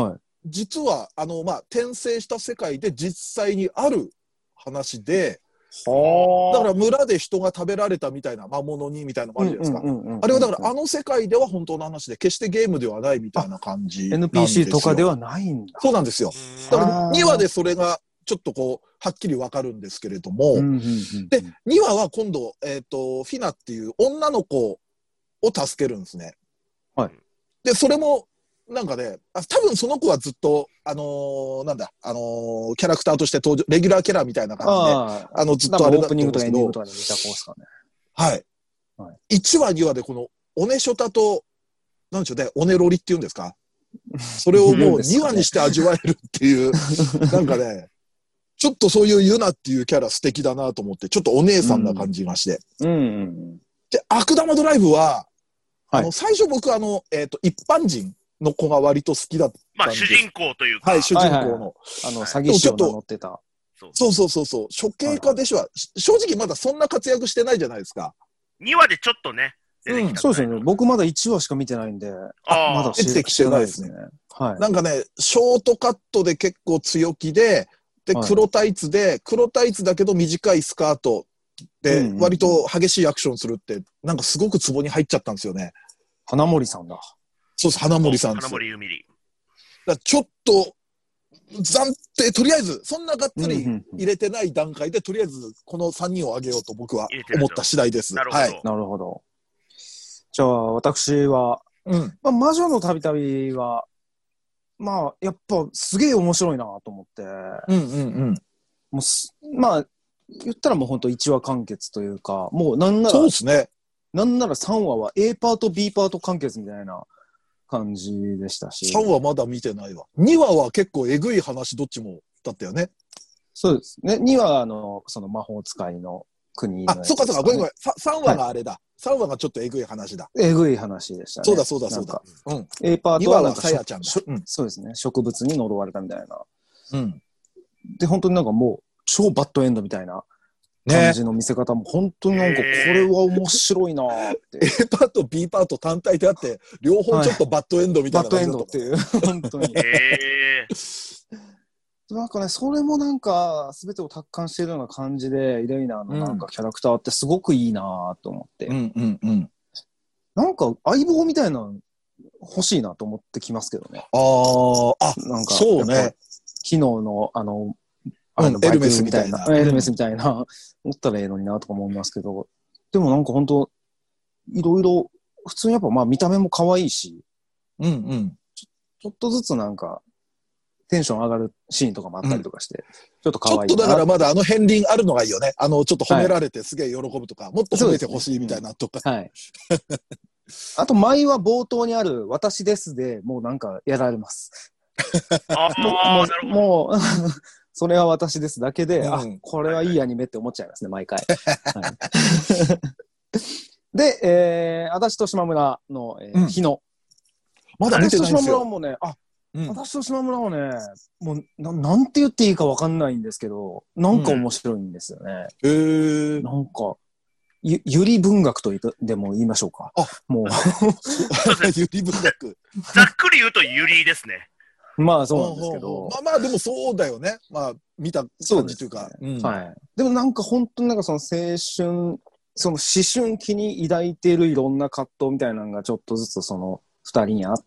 実は、あの、まあ、転生した世界で実際にある話で、だから村で人が食べられたみたいな魔物にみたいなのもあるじゃないですか。あれはだからあの世界では本当の話で決してゲームではないみたいな感じなんですよ。 エヌピーシー とかではないんだ。 そうなんですよ。だからにわでそれがちょっとこうはっきりわかるんですけれども、でにわは今度、えーと、フィナっていう女の子を助けるんですね。 はい。 でそれもなんかね、あ多分その子はずっと、あのー、なんだ、あのー、キャラクターとして登場、レギュラーキャラみたいな感じで、あ, あの、ずっとあれだったんですけど。オープニングとかエンディングとかで見た子ですかね。 はい。はい、いちわ、にわでこの、オネショタと、なんでしょうね、オネロリっていうんですか。それをもうにわにして味わえるっていう、なんかね、ちょっとそういうユナっていうキャラ素敵だなと思って、ちょっとお姉さんな感じがして。うんうんうん、で、悪玉ドライブは、あの、はい、最初僕あの、えっと、一般人、の子が割と好きだったんです。 まあ主人公というか。 はい、主人公の。はいはいはい、 あの、詐欺師を名乗ってた。 そうそうそうそう。処刑家でしょ、はいはい、正直まだそんな活躍してないじゃないですか。 にわでちょっとね。 出てきた、うん、そうですよね。僕まだいちわしか見てないんで。あまだ出てきてないですね。はい。なんかね、ショートカットで結構強気で、で、黒タイツで、はい、黒タイツだけど短いスカートで、割と激しいアクションするって、なんかすごくツボに入っちゃったんですよね。 花森さんだ。 そうです、花森さんです。 花森ゆみり。 だちょっと、暫定、とりあえず、そんながっつり入れてない段階で、とりあえず、このさんにんを挙げようと僕は思った次第です。 なるほど。 はい、 なるほど。じゃあ、私は、うんまあ、魔女のたびたびは、まあ、やっぱ、すげえ面白いなと思って。うんうんうん。もうまあ、言ったらもう本当いちわ完結というか、もうなんなら、 そうですね。 なんならさんわは A パート B パート完結みたいな感じでしたし。 さんわまだ見てないわ。にわは結構えぐい話どっちもだったよね。 そうですね。にわはあの、その魔法使いの国の、 ね。あ、そうかそうか。ごめんごめん。さんわがあれだ。はい、さんわがちょっとえぐい話だ。 えぐい話でしたね。 そうだそうだそうだ。うん。 A パートはなんかさやちゃんだ、 うん。そうですね。植物に呪われたみたいな。うん。で、本当になんかもう超バッドエンドみたいな。感じの見せ方も本当になんかこれは面白いなーって、 えー、A パート B パート単体であって両方ちょっとバッドエンドみたいな感じだと、 はい、バッドエンドっていう本当に、えー、なんかねそれもなんか全てを達観しているような感じでイレイナーのなんかキャラクターってすごくいいなと思って、うんうんうん、なんか相棒みたいなの欲しいなと思ってきますけどね。 あーあなんかそうね昨日のあのあの、うん、エルメスみたいな。エルメスみたいな、持ったらええのになとか思いますけど、でもなんか本当いろいろ、普通にやっぱまあ見た目も可愛いし、うんうん。ちょ、ちょっとずつなんか、テンション上がるシーンとかもあったりとかして、うん、ちょっと可愛いな。 ちょっとだからまだあの片鱗あるのがいいよね。あの、ちょっと褒められてすげえ喜ぶとか、はい、もっと褒めてほしいみたいなとか。はい。 あと、前は冒頭にある、私ですでもうなんかやられます。 あもう、もう、それは私ですだけで、うん、あ、これはいいアニメって思っちゃいますね、毎回。はい、で、えー、足立と島村の、えーうん、日野。 まだ見てないんですよ。 足立と島村もね、あ、うん、足立と島村はね、もうな、なんて言っていいかわかんないんですけど、なんか面白いんですよね。へ、うん、えー。なんか、ゆ、ゆり文学とでも言いましょうか。 あ、 もう。 ゆり文学。 ざっくり言うとゆりですね。 まあそうなんですけど。 まあまあでもそうだよね。まあ見た感じというか。 うねうん、はい。でもなんか本当になんかその青春、その思春期に抱いているいろんな葛藤みたいなのがちょっとずつその二人にあって、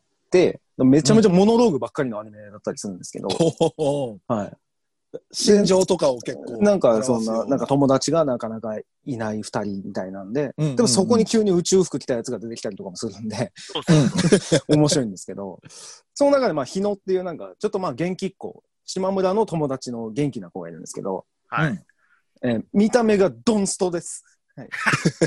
めちゃめちゃモノローグばっかりのアニメだったりするんですけど。うん、はい。 心情とかを結構。 なんかそんな、なんか友達がなかなかいない二人みたいなんで、うんうんうん、でもそこに急に宇宙服着たやつが出てきたりとかもするんで、面白いんですけど、その中でまあ日野っていうなんかちょっとまあ元気っ子、島村の友達の元気な子がいるんですけど、はい。えー、見た目がドンストです。はい、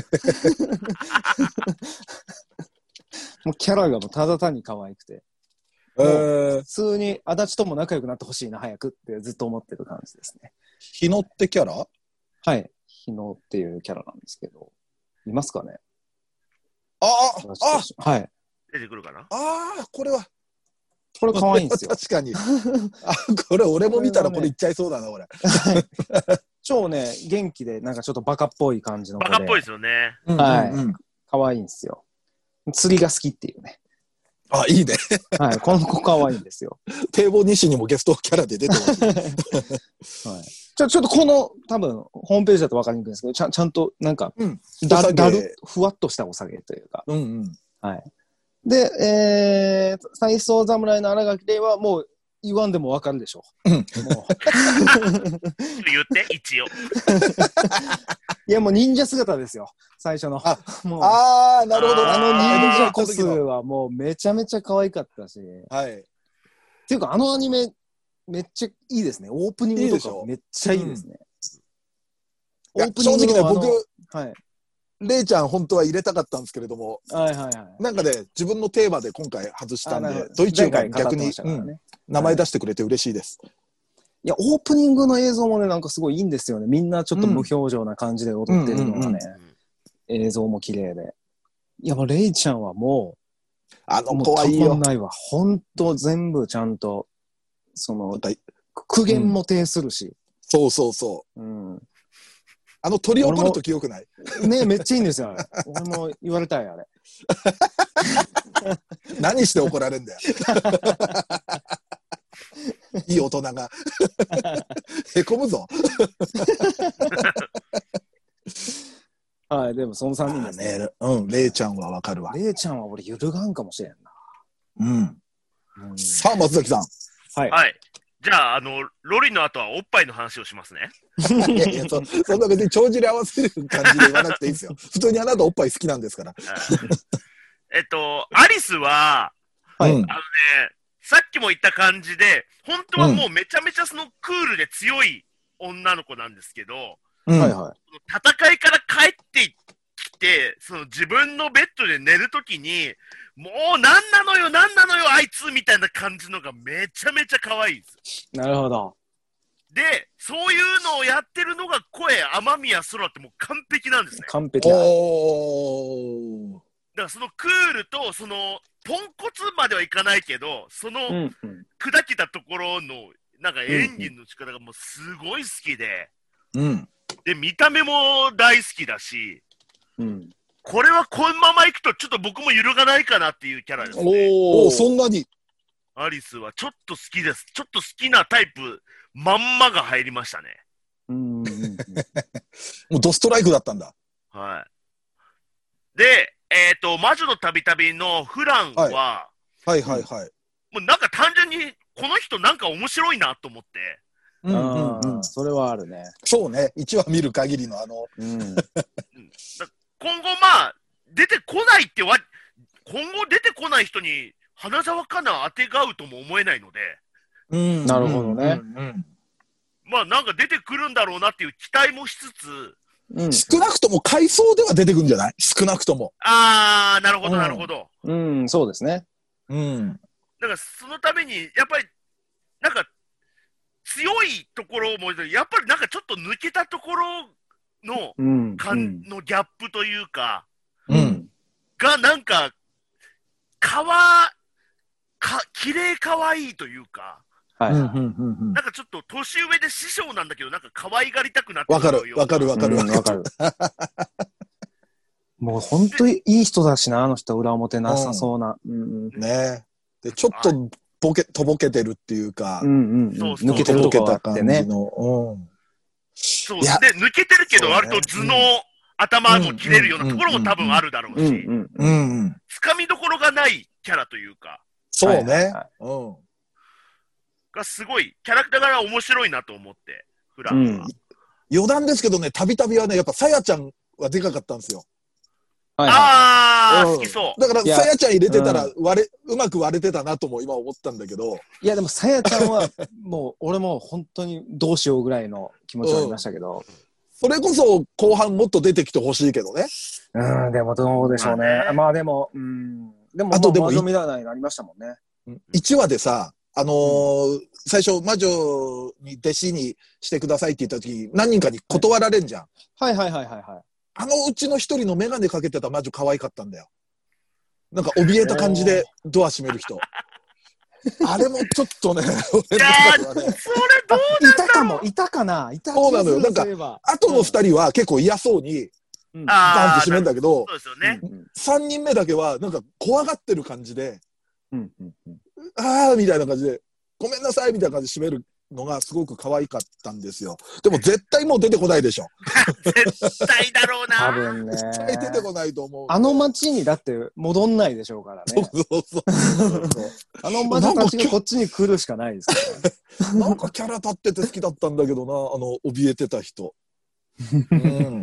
もうキャラがもうただ単に可愛くて。えー、普通に足立とも仲良くなってほしいな早くってずっと思ってる感じですね。 日野ってキャラ？ はい、日野っていうキャラなんですけど、いますかね？ ああ、 あ、はい。 出てくるかな？ ああ、これはこれ可愛いんですよ。 確かに。あ、これ俺も見たらこれ言っちゃいそうだな、俺。 超ね元気でなんかちょっとバカっぽい感じの子で。 バカっぽいですよね。 はい。可愛いんですよ。釣りが好きっていうね。 あ、いいね。 はい。この子可愛いんですよ。 堤防西にもゲストキャラで出てほしい。はい。 ちょ、ちょっとこの、多分、ホームページだと分かりにくいんですけど、ちゃん、ちゃんと、なんか、 うん。 だ、だる、ふわっとしたお下げというか。 うんうん。 はい。で、えー、再走侍の新垣ではもう言わんでも分かるでしょう。うん。もう。 言って、一応。 いや、もう忍者姿ですよ。最初の。 あ、 もうあー、なるほど。 あの忍者コスはもうめちゃめちゃ可愛かったし。 はい。 っていうか、あのアニメ、めっちゃいいですね。オープニングとかめっちゃいいですね。 オープニング正直ね、僕、 はい。 レイちゃん本当は入れたかったんですけれども、 はいはいはい。 なんかね、自分のテーマで今回外したんで、ドイツが逆に、うん、名前出してくれて嬉しいです。 いや、オープニングの映像もね、なんかすごいいいんですよね。みんなちょっと無表情な感じで踊ってるのがね、映像も綺麗で。いや、もうレイちゃんはもう、 あの子はいいよ。 もうたまんないわ。ほんと全部ちゃんと、その、苦言も呈するし、うん。 そうそうそう。うん。あの鳥怒るときよくない？ ね、めっちゃいいんですよ。俺も言われたい、あれ。 何して怒られんだよ。いい大人が。へこむぞ。 はい、でもそのさんにんですね。 ね、うん、レイちゃんはわかるわ。 レイちゃんは俺揺るがんかもしれんな。 うん。うん、さあ、松崎さん。 はい。はい。じゃあ、あの、ロリの後はおっぱいの話をしますね。 いやいや、そ、そんな別に帳尻合わせる感じで言わなくていいですよ。普通にあなたおっぱい好きなんですから。 えっと、アリスは、はい、あのね、さっきも言った感じで、本当はもうめちゃめちゃそのクールで強い女の子なんですけど、うん、はいはい、戦いから帰ってきて、その自分のベッドで寝るときに、もうなんなのよ、なんなのよ、あいつみたいな感じのがめちゃめちゃ可愛いです。 なるほど。 で、そういうのをやってるのが声、天宮空ってもう完璧なんですね。 完璧だ。 おー。 だからそのクールと、その、ポンコツまではいかないけど、その、うんうん、砕けたところの、なんか演技の力がもうすごい好きで、 うん。 で、見た目も大好きだし、 うん。 これはこのままいくとちょっと僕も揺るがないかなっていうキャラですね。 おー、そんなに。 アリスはちょっと好きです。ちょっと好きなタイプ、まんまが入りましたね。 うんうんうん、 もうドストライクだったんだ。 はい。で、えっと、魔女のたびたびのフランは、 はい、はいはいはい。 もうなんか単純にこの人なんか面白いなと思って。 うんうんうん。それはあるね。 そうね。いちわ見る限りのあの。うん、 今後まあ、出てこないってわ、今後出てこない人に花澤香菜当てがうとも思えないので。 うん、なるほどね。 うんうん、 まあなんか出てくるんだろうなっていう期待もしつつ、 うん、少なくとも回想では出てくるんじゃない？少なくとも。 あー、なるほどなるほど。 うん、うん、そうですね。 うん。 だからそのために、やっぱり、なんか、強いところも、やっぱりなんかちょっと抜けたところの、うん、かんのギャップというか、 うん、 がなんか、かわ、か、綺麗かわいいというか、 はい。なんかちょっと年上で師匠なんだけど、なんか可愛がりたくなってわかる、わかる、わかる、わかる。 もう本当にいい人だしな、あの人、裏表なさそうな。 うん、ねで、ちょっとボケ、とぼけてるっていうか、 うんうん、 そうそう抜けてるとこがあってね。 そう。で、抜けてるけど、割と頭脳、頭も切れるようなところも多分あるだろうし、つかみどころがないキャラというか。 そうね。うん。 がすごい、キャラクターが面白いなと思って、フランは、うん。 余談ですけどね、たびたびはね、やっぱさやちゃんはでかかったんですよ。 はいはい、あー、うん、好きそう。 だから、さやちゃん入れてたら割れ、うん、うまく割れてたなとも今思ったんだけど。 いや、でもさやちゃんは、もう、俺も本当にどうしようぐらいの気持ちはありましたけど。うん、 それこそ、後半もっと出てきてほしいけどね。 うん、でもどうでしょうね。まあ、ね、まあでも、うん。でも、あとでも、魔女見らないになりましたもんね。 いちわでさ、あのーうん、最初、魔女に弟子にしてくださいって言った時、何人かに断られんじゃん。 はいはいはいはいはい。 あのうちの一人のメガネかけてた魔女可愛かったんだよ。なんか怯えた感じでドア閉める人。あれもちょっとね、 いやー、それどうなんだろう。 いたかも、いたかな、いたそうなのよ。なんか、後の二人は結構嫌そうに、 うん、 バンって閉めんだけど、 そうですよね。 三人目だけはなんか怖がってる感じで、 うんうんうん、 あーみたいな感じで、ごめんなさいみたいな感じで締めるのがすごく可愛かったんですよ。でも絶対もう出てこないでしょ。 絶対だろうな。 多分ね。 絶対出てこないと思う。 あの街にだって戻んないでしょうからね。 そうそうそうそう。 あの魔女たちがこっちに来るしかないですからね。 なんかキャラ立ってて好きだったんだけどな、あの、怯えてた人。うん。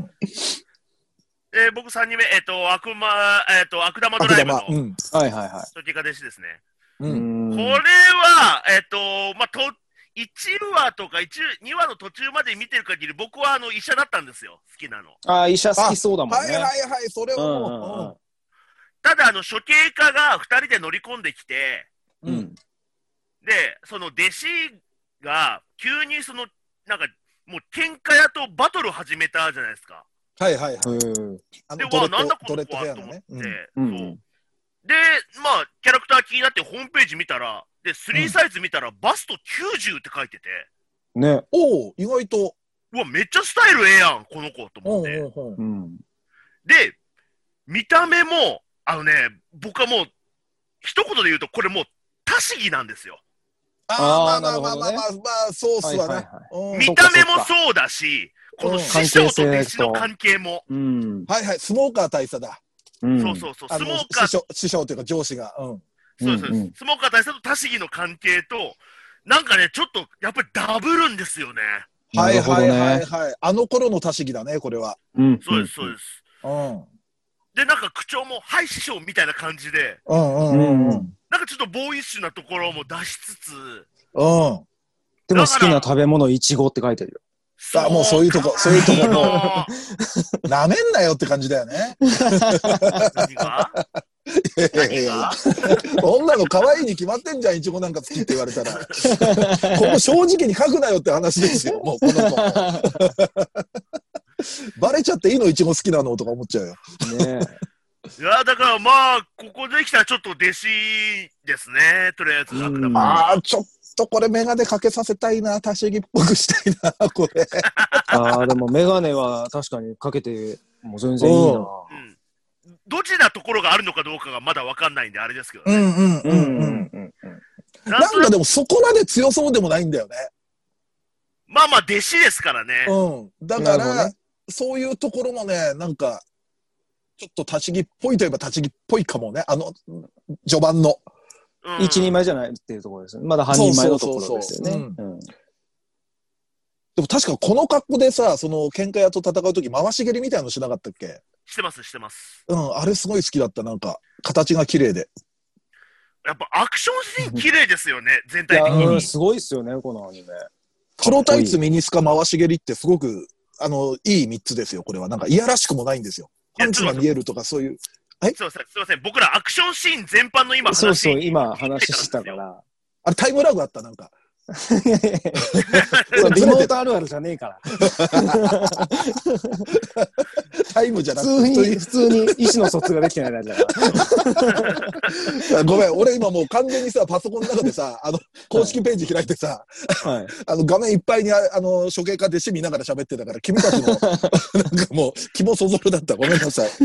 えー、僕さんにんめ、えっ、ー、と、悪魔、えっ、ー、と、悪玉ドライブの、 うん、 はいはいはい。 初期化弟子ですね。 うん。 これは、えっ、ー、と、まあ、と、いちわとかいち、にわの途中まで見てる限り、僕はあの医者だったんですよ、好きなの。 ああ、医者好きそうだもんね。 はいはいはい、それはもう。うんうんうん、 ただ、あの、処刑家がふたりで乗り込んできて、 うん、 で、その弟子が、急にその、なんか、もう喧嘩屋とバトル始めたじゃないですか。 はいはいはい。 で、わ、なんだこの子はと思って、 うんそう。で、まあ、キャラクター気になってホームページ見たら、で、スリーサイズ見たら、バストきゅうじゅうって書いてて。 ね。 おお、意外と。 うわ、めっちゃスタイルええやん、この子、と思って。 うん、 で、見た目も、あのね、僕はもう、一言で言うと、これもう、多思議なんですよ。 ああ、まあまあまあまあまあ、まあ、そうっすわね。 見た目もそうだし、この師匠と弟子の関係も。 うん、はいはい、スモーカー大佐だ。 うん、そうそうそう、スモーカー。 師匠、師匠というか上司が。うん。 そうです、うんうん、スモーカー大佐と多思議の関係と、なんかね、ちょっと、やっぱりダブるんですよね。 はいはいはいはい。あの頃の多思議だね、これは。 うん。そうです、そうです。 うん。 で、なんか口調も、はい師匠みたいな感じで。 うんうんうんうん。 なんかちょっとボーイッシュなところも出しつつ。 うん。 でも好きな食べ物、いちごって書いてるよ。 あ、もうそういうとこ、そういうとこもう、なめんなよって感じだよね。 何が何が女の可愛いに決まってんじゃん、いちごなんか好きって言われたら。ここ正直に書くなよって話ですよ、もうこの子。バレちゃっていいの、いちご好きなのとか思っちゃうよ。 ねいや、だからまあ、ここできたらちょっと弟子ですね、とりあえず。 ああ、ちょっとこれメガネかけさせたいな、多思議っぽくしたいな、これ。 ああ、でもメガネは確かにかけても全然いいな。うん、 どちらところがあるのかどうかがまだわかんないんで、あれですけどね。 うんうんうんうん。なんかでもそこまで強そうでもないんだよね。 まあまあ、弟子ですからね。 うん。だから、ね、そういうところもね、なんか、ちょっと多思議っぽいといえば多思議っぽいかもね。あの、序盤の。 うん、一人前じゃないっていうところですね。まだ半人前のところですよね。 でも確かこの格好でさ、その喧嘩屋と戦うとき回し蹴りみたいなのしなかったっけ？ してます、してます。 うん、あれすごい好きだった。なんか、形が綺麗で。 やっぱアクションシーン綺麗ですよね、全体的に。 うん、すごいっすよね、このアニメ。 黒タイツミニスカ回し蹴りってすごく、あの、いいみっつですよ、これは。なんか、いやらしくもないんですよ。パンツが見えるとか、そういう。 はい、すいません、すいません。僕らアクションシーン全般の今話そうそう、今話したから。 あれ、タイムラグあった、なんか。 リモートあるあるじゃねえから。 タイムじゃなくて。普通に、普通に意思の疎通ができてないだけだから。ごめん、俺今もう完全にさ、パソコンの中でさ、あの、公式ページ開いてさ、はい、あの、画面いっぱいに、あの、処刑家弟子見ながら喋ってたから、君たちも、なんかもう、気もそぞろだった。ごめんなさい。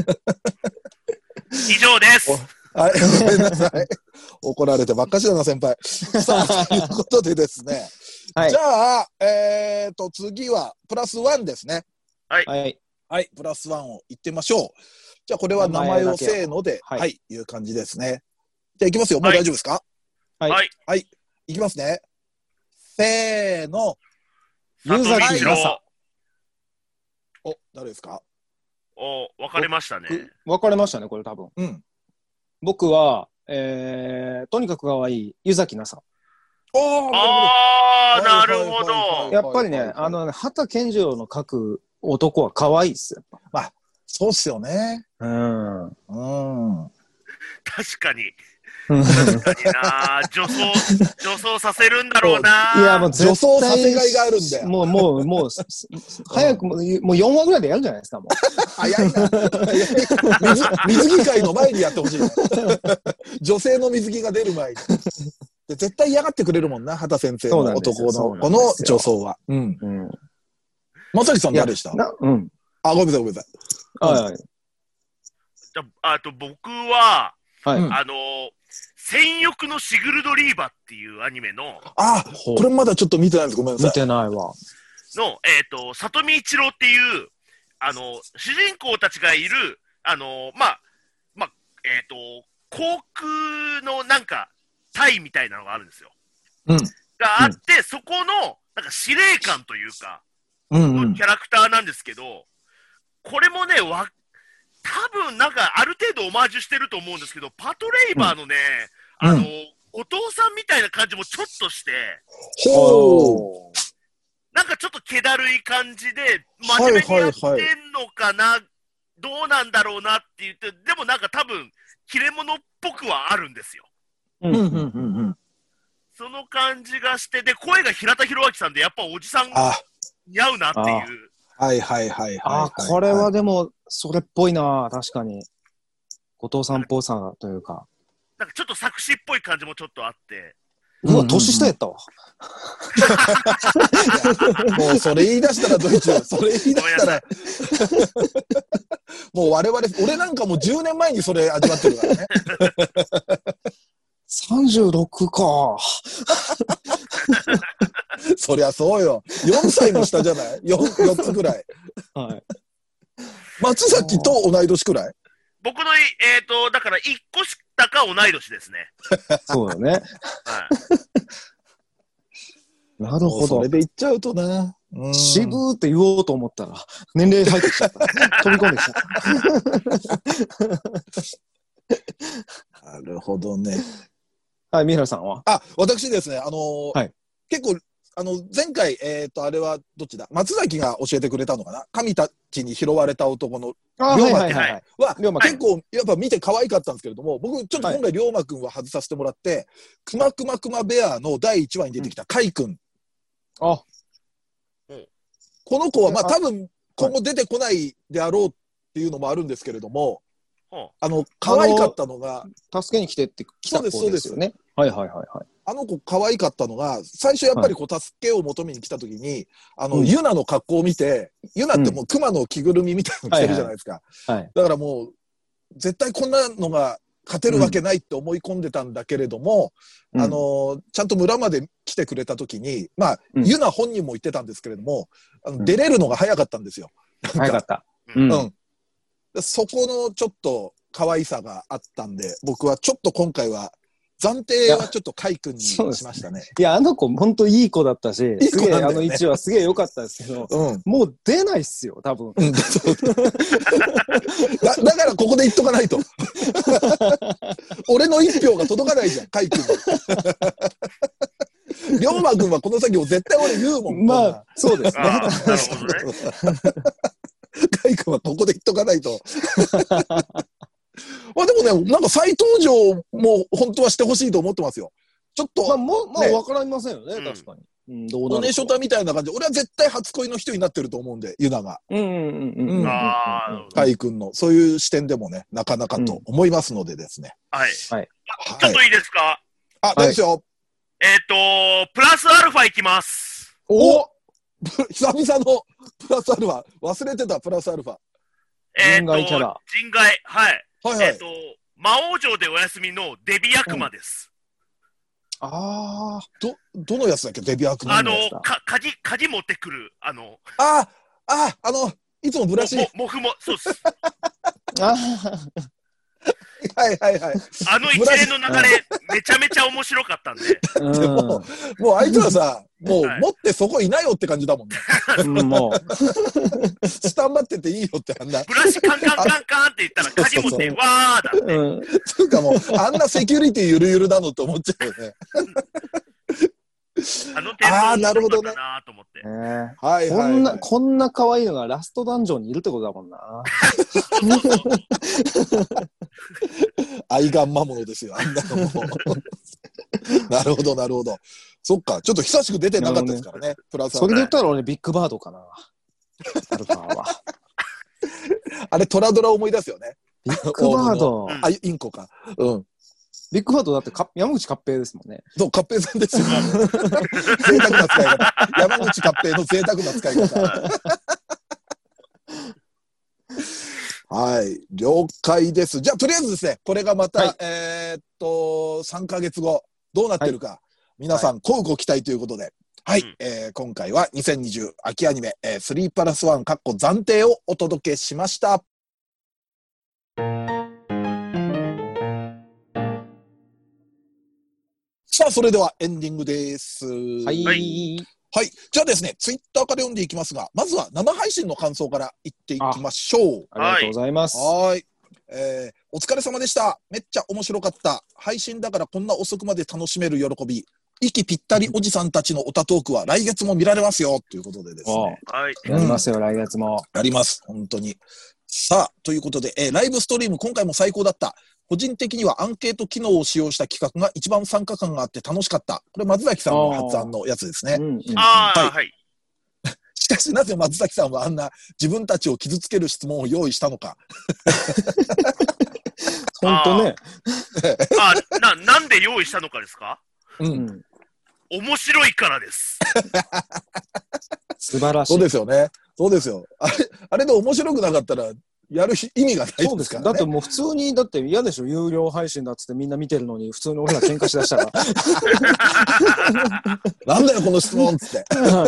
以上です。 はい、ごめんなさい。怒られてばっかしだな、先輩。さあ、ということでですね。はい、じゃあ、えっと、次は、プラスワンですね。 はい。 はい、プラスワンを言ってみましょう。じゃあ、これは名前をせーので、はい、はい、いう感じですね。じゃあ、いきますよ。もう大丈夫ですか？ はい。はい。 はい。いきますね。せーの。 湯崎なさ。 お、誰ですか？ お、分かれましたね。 分かれましたね、これ多分。 うん。 僕は、えー、とにかく可愛い湯崎なさ。 ああ、なるほど。 やっぱりね、あの、畑健次郎の描く男は可愛いっすよ。 まあ、そうっすよね。 うん。うん。 確かに。確かにな。女装、女装させるんだろうな。 いや、もう女装させがいがあるんだよ。 もう、もう、もう、早く、もうよんわぐらいでやるんじゃないですか、もう。 早いな。水、水着会の前にやってほしい。女性の水着が出る前に。で絶対嫌がってくれるもんな、畑先生の男のこの女装は。うん。まさきさん誰でした？ うん。 あ、ごめんなさい、ごめんなさい。 はいはい。 あと、僕は、 はい、 あの、 戦欲のシグルドリーバっていうアニメの、 あ、これまだちょっと見てないんです。ごめんなさい。 見てないわ。 の、えっ、ー、と、里見一郎っていう、あの、主人公たちがいる、あの、まあ、まあ、えっ、ー、と、航空のなんか、隊みたいなのがあるんですよ。 うん。 があって、うん、そこの、なんか司令官というか、 うんうん、 のキャラクターなんですけど、これもね、わ、多分なんかある程度オマージュしてると思うんですけど、パトレイバーのね、うん、あの、うん、お父さんみたいな感じもちょっとして、 ほー。 なんかちょっと気だるい感じで、真面目にやってんのかな、はいはいはい、どうなんだろうなって言って、でもなんか多分、切れ者っぽくはあるんですよ。 うんうんうんうん。 その感じがして、で、声が平田博明さんで、やっぱおじさん似合うなっていう。 はいはいはいはい、はい。 あ、これはでも、それっぽいな、確かに。後藤さんっぽさというか。 なんかちょっと作詞っぽい感じもちょっとあって。 うわ、年下やったわ。 もうそれ言い出したらドイツ、それ言い出したら、もう我々、俺なんかもうじゅうねんまえにそれ味わってるからね。 さんじゅうろくか。 そりゃそうよ。よんさいも下じゃない 4, よっつぐらい。 はい。 松崎と同い年くらい？ 僕の、えっ、ー、と、だからいっこ下か同い年ですね。 そうだね。はい。なるほど。 それで言っちゃうとな。 うん、渋ーって言おうと思ったら、年齢入ってきちゃった。飛び込んできた。 なるほどね。 はい、三原さんは？ あ、私ですね、あのーはい、結構、あの、前回、えっと、あれはどっちだ？松崎が教えてくれたのかな？神たちに拾われた男の龍馬君は、結構、やっぱ見て可愛かったんですけれども、僕、ちょっと今回龍馬君は外させてもらって、くまくまくまベアのだいいちわに出てきた海君。 あ、 この子は、まあ多分、今後出てこないであろうっていうのもあるんですけれども、あの、可愛かったのが、 助けに来てって来た子ですよね。はいはいはいはい。 あの子可愛かったのが、最初やっぱりこう助けを求めに来た時に、あの、ユナの格好を見て、ユナってもう熊の着ぐるみみたいなの着てるじゃないですか。だからもう、絶対こんなのが勝てるわけないって思い込んでたんだけれども、あの、ちゃんと村まで来てくれた時に、まあ、ユナ本人も言ってたんですけれども、あの出れるのが早かったんですよ。 早かった。 うん。そこのちょっと可愛さがあったんで、僕はちょっと今回は、暫定はちょっとカイ君にしましたね。 いや、あの子ほんといい子だったし、いい子なんだよね、すげえあの位置はすげえ良かったですけど、うん、もう出ないっすよ、多分。うん、だ, だからここで言っとかないと。俺の一票が届かないじゃん、カイ君に。龍馬君はこの先を絶対俺言うもん。 まあ、そうですね。なるほどね。 カイ君はここで言っとかないと。まあでもね、なんか再登場も本当はしてほしいと思ってますよ。ちょっと。 まあ、もう、まあ、わかりませんよね、確かに。 うん、どうなるおねしょたみたいな感じで、俺は絶対初恋の人になってると思うんで、ユナが。 うんうんうんうん。 ああ。カイ君の、そういう視点でもね、なかなかと思いますのでですね。 はい。はい。ちょっといいですか？ あ、大丈夫。 えっと、プラスアルファいきます。 お久々のプラスアルファ。忘れてた、プラスアルファ。 えっと、 人外キャラ。 人外、はい。 はいはい、 えっ、ー、と、魔王城でお休みのデビ悪魔です。 うん、ああ、ど、どのやつだっけ、デビ悪魔あの、か、鍵、鍵持ってくる、あの。 ああ、あ、あの、いつもブラシ。 も、もふも、そうっす。 あはいはいはい。 あの一連の流れ、めちゃめちゃ面白かったんで。 でも、もうあいつはさ、もう持ってそこいなよって感じだもんね。 もう。 スタンバってていいよってあんな。 ブラシカンカンカンカンって言ったら鍵持ってわーだって。うん。 つうかもう、あんなセキュリティゆるゆるなのって思っちゃうよね。 あの点も面白かったなと思って。 はい。 こんな、こんな可愛いのがラストダンジョンにいるってことだもんな。 愛玩魔物ですよ、あんなのも。なるほど、なるほど。そっか、ちょっと久しく出てなかったですからね、プラスそれで言ったら俺ビッグバードかな。アルファは。 あれ、トラドラ思い出すよね。 ビッグバード。 あ、インコか。うん。 ビッグバードだってか山口勝平ですもんね。 そう、勝平さんですよ。贅沢な使い方。山口勝平の贅沢な使い方。ははい、了解です。じゃあ、とりあえずですね、これがまた、 はい、 えー、っと、さんかげつご、どうなってるか、はい、皆さん、乞うご期待ということで、はい、うん、えー、今回はにせんにじゅう秋アニメ、えー、スリープラスワンかっこ暫定をお届けしました。さあ、それではエンディングです。 はい。 はい。じゃあですね、ツイッターから読んでいきますが、まずは生配信の感想からいっていきましょう。 あ、ありがとうございます。 はい。えー、お疲れ様でした。めっちゃ面白かった。配信だからこんな遅くまで楽しめる喜び。息ぴったりおじさんたちのオタトークは来月も見られますよ。ということでですね。 はい。 やりますよ、うん、来月も。 やります。本当に。さあ、ということで、えー、ライブストリーム今回も最高だった。個人的にはアンケート機能を使用した企画が一番参加感があって楽しかった。これ松崎さんの発案のやつですね。 うんうん、ああ、はい。 しかしなぜ松崎さんはあんな自分たちを傷つける質問を用意したのか。 本当ね。 ああ、な、なんで用意したのかですか？ うん。 面白いからです。 素晴らしい。 そうですよね。そうですよ。あれ、あれで面白くなかったら、やる意味がないですからね。そうですか。 だってもう普通に、だって嫌でしょ、有料配信だっつってみんな見てるのに、普通に俺ら喧嘩しだしたら。 なんだよ、この質問っつって。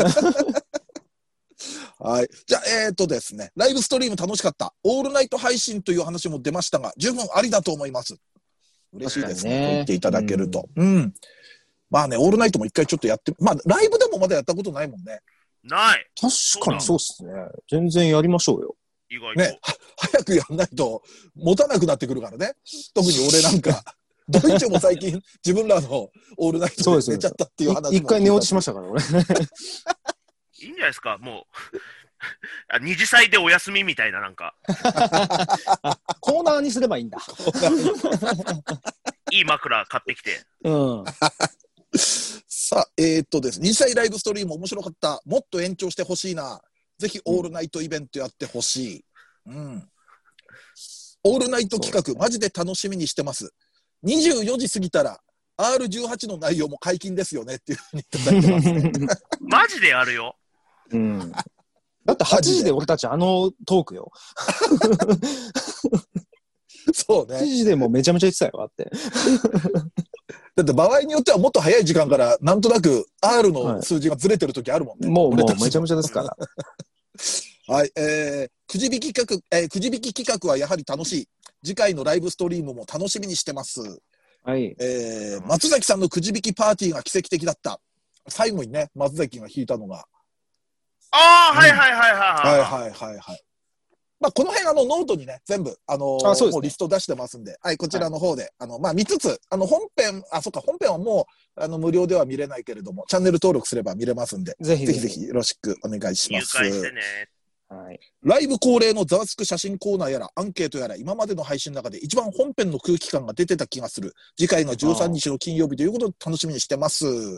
はい。じゃあ、えーとですね、ライブストリーム楽しかった。オールナイト配信という話も出ましたが、十分ありだと思います。嬉しいですね。と言っていただけると。うん。うん、まあね、オールナイトも一回ちょっとやって、まあ、ライブでもまだやったことないもんね。 ない。 確かにそうっすね。全然やりましょうよ。 意外と。 ね、早くやんないと持たなくなってくるからね。特に俺なんか、ドイツも最近自分らのオールナイトで寝ちゃったっていう話も。 一回寝落ちしましたから、俺。 いいんじゃないですか、もう。二次祭でお休みみたいな、なんか。 コーナーにすればいいんだ。 いい枕買ってきて。 うん。 さあ、えー、っとですね、二次祭ライブストリーム面白かった。もっと延長してほしいな。ぜひオールナイトイベントやってほしい。うん。オールナイト企画、マジで楽しみにしてます。にじゅうよじ過ぎたら、アールじゅうはち の内容も解禁ですよねっていうふうにいただいてますね。 マジでやるよ。 うん。だってはちじで俺たちあのトークよ。 そうね。 はちじでもめちゃめちゃ言ってたよ、あって。 だって場合によってはもっと早い時間からなんとなく R の数字がずれてる時あるもんね。 はい、もうもうめちゃめちゃですから。 はい、えー、くじ引き企画、えー、くじ引き企画はやはり楽しい。次回のライブストリームも楽しみにしてます。 はい。 えー、松崎さんのくじ引きパーティーが奇跡的だった。最後にね、松崎が弾いたのが。 ああ、はいはいはいはい。 はいはいはいはい。まあ、この辺あのノートにね、全部、あのー、 あ、そうですね、 もうリスト出してますんで、はい、こちらの方で、はい、あの、まあ、見つつ、あの、本編、あ、そっか、本編はもう、あの、無料では見れないけれども、チャンネル登録すれば見れますんで、ぜひぜひぜひよろしくお願いします。 入会してね。 はい。 ライブ恒例のざわつく写真コーナーやら、アンケートやら、今までの配信の中で一番本編の空気感が出てた気がする。次回がじゅうさんにちの金曜日ということで楽しみにしてます。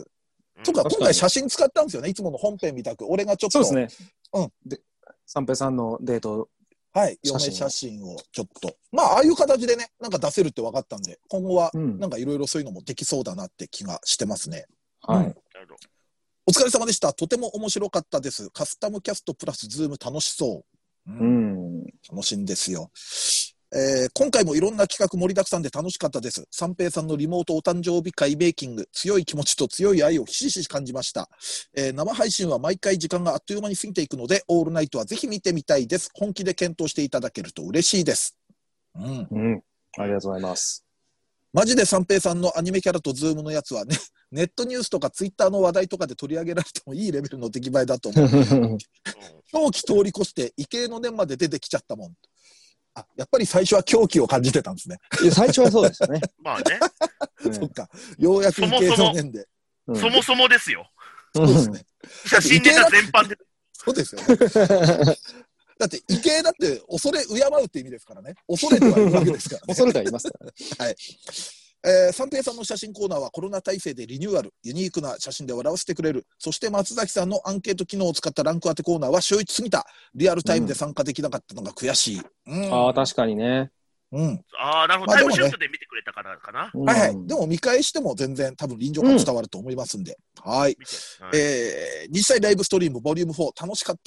とか、今回写真使ったんですよね。いつもの本編みたく。俺がちょっと。 そうですね。 うん。 で、三平さんのデート。 はい。嫁写真をちょっと。まあ、ああいう形でね、なんか出せるって分かったんで、今後は、なんかいろいろそういうのもできそうだなって気がしてますね。 うん、はい。 お疲れ様でした。とても面白かったです。カスタムキャストプラスズーム楽しそう。うん。うん、楽しいんですよ。えー、今回もいろんな企画盛りだくさんで楽しかったです。三平さんのリモートお誕生日会メイキング、強い気持ちと強い愛をひしひし感じました。えー、生配信は毎回時間があっという間に過ぎていくので、オールナイトはぜひ見てみたいです。本気で検討していただけると嬉しいです。うん。 うん。ありがとうございます。 マジで三平さんのアニメキャラとズームのやつはね、ネットニュースとかツイッターの話題とかで取り上げられてもいいレベルの出来栄えだと思う。狂気通り越して畏敬の念まで出てきちゃったもん。あ、やっぱり最初は狂気を感じてたんですね。 いや、最初はそうですよね。 まあね。 そっか。ようやく畏敬の念で。 そもそもですよ。 そうですね。 写真ネタ全般で。 そうですよね。だって、畏敬だって恐れ敬うって意味ですからね。恐れてはいるわけですからね。 恐れてはいますからね。 はい。えー、三平さんの写真コーナーはコロナ体制でリニューアル、ユニークな写真で笑わせてくれる。そして松崎さんのアンケート機能を使ったランク当てコーナーは週一過ぎた。リアルタイムで参加できなかったのが悔しい。うん、 ああ、確かにね。 うん。 ああ、なるほど。タイムシフトで見てくれたからかな。 うん、はいはい。でも見返しても全然多分臨場感伝わると思いますんで。うん、はい。はい、えー、実際ライブストリームボリュームフォー楽しかった。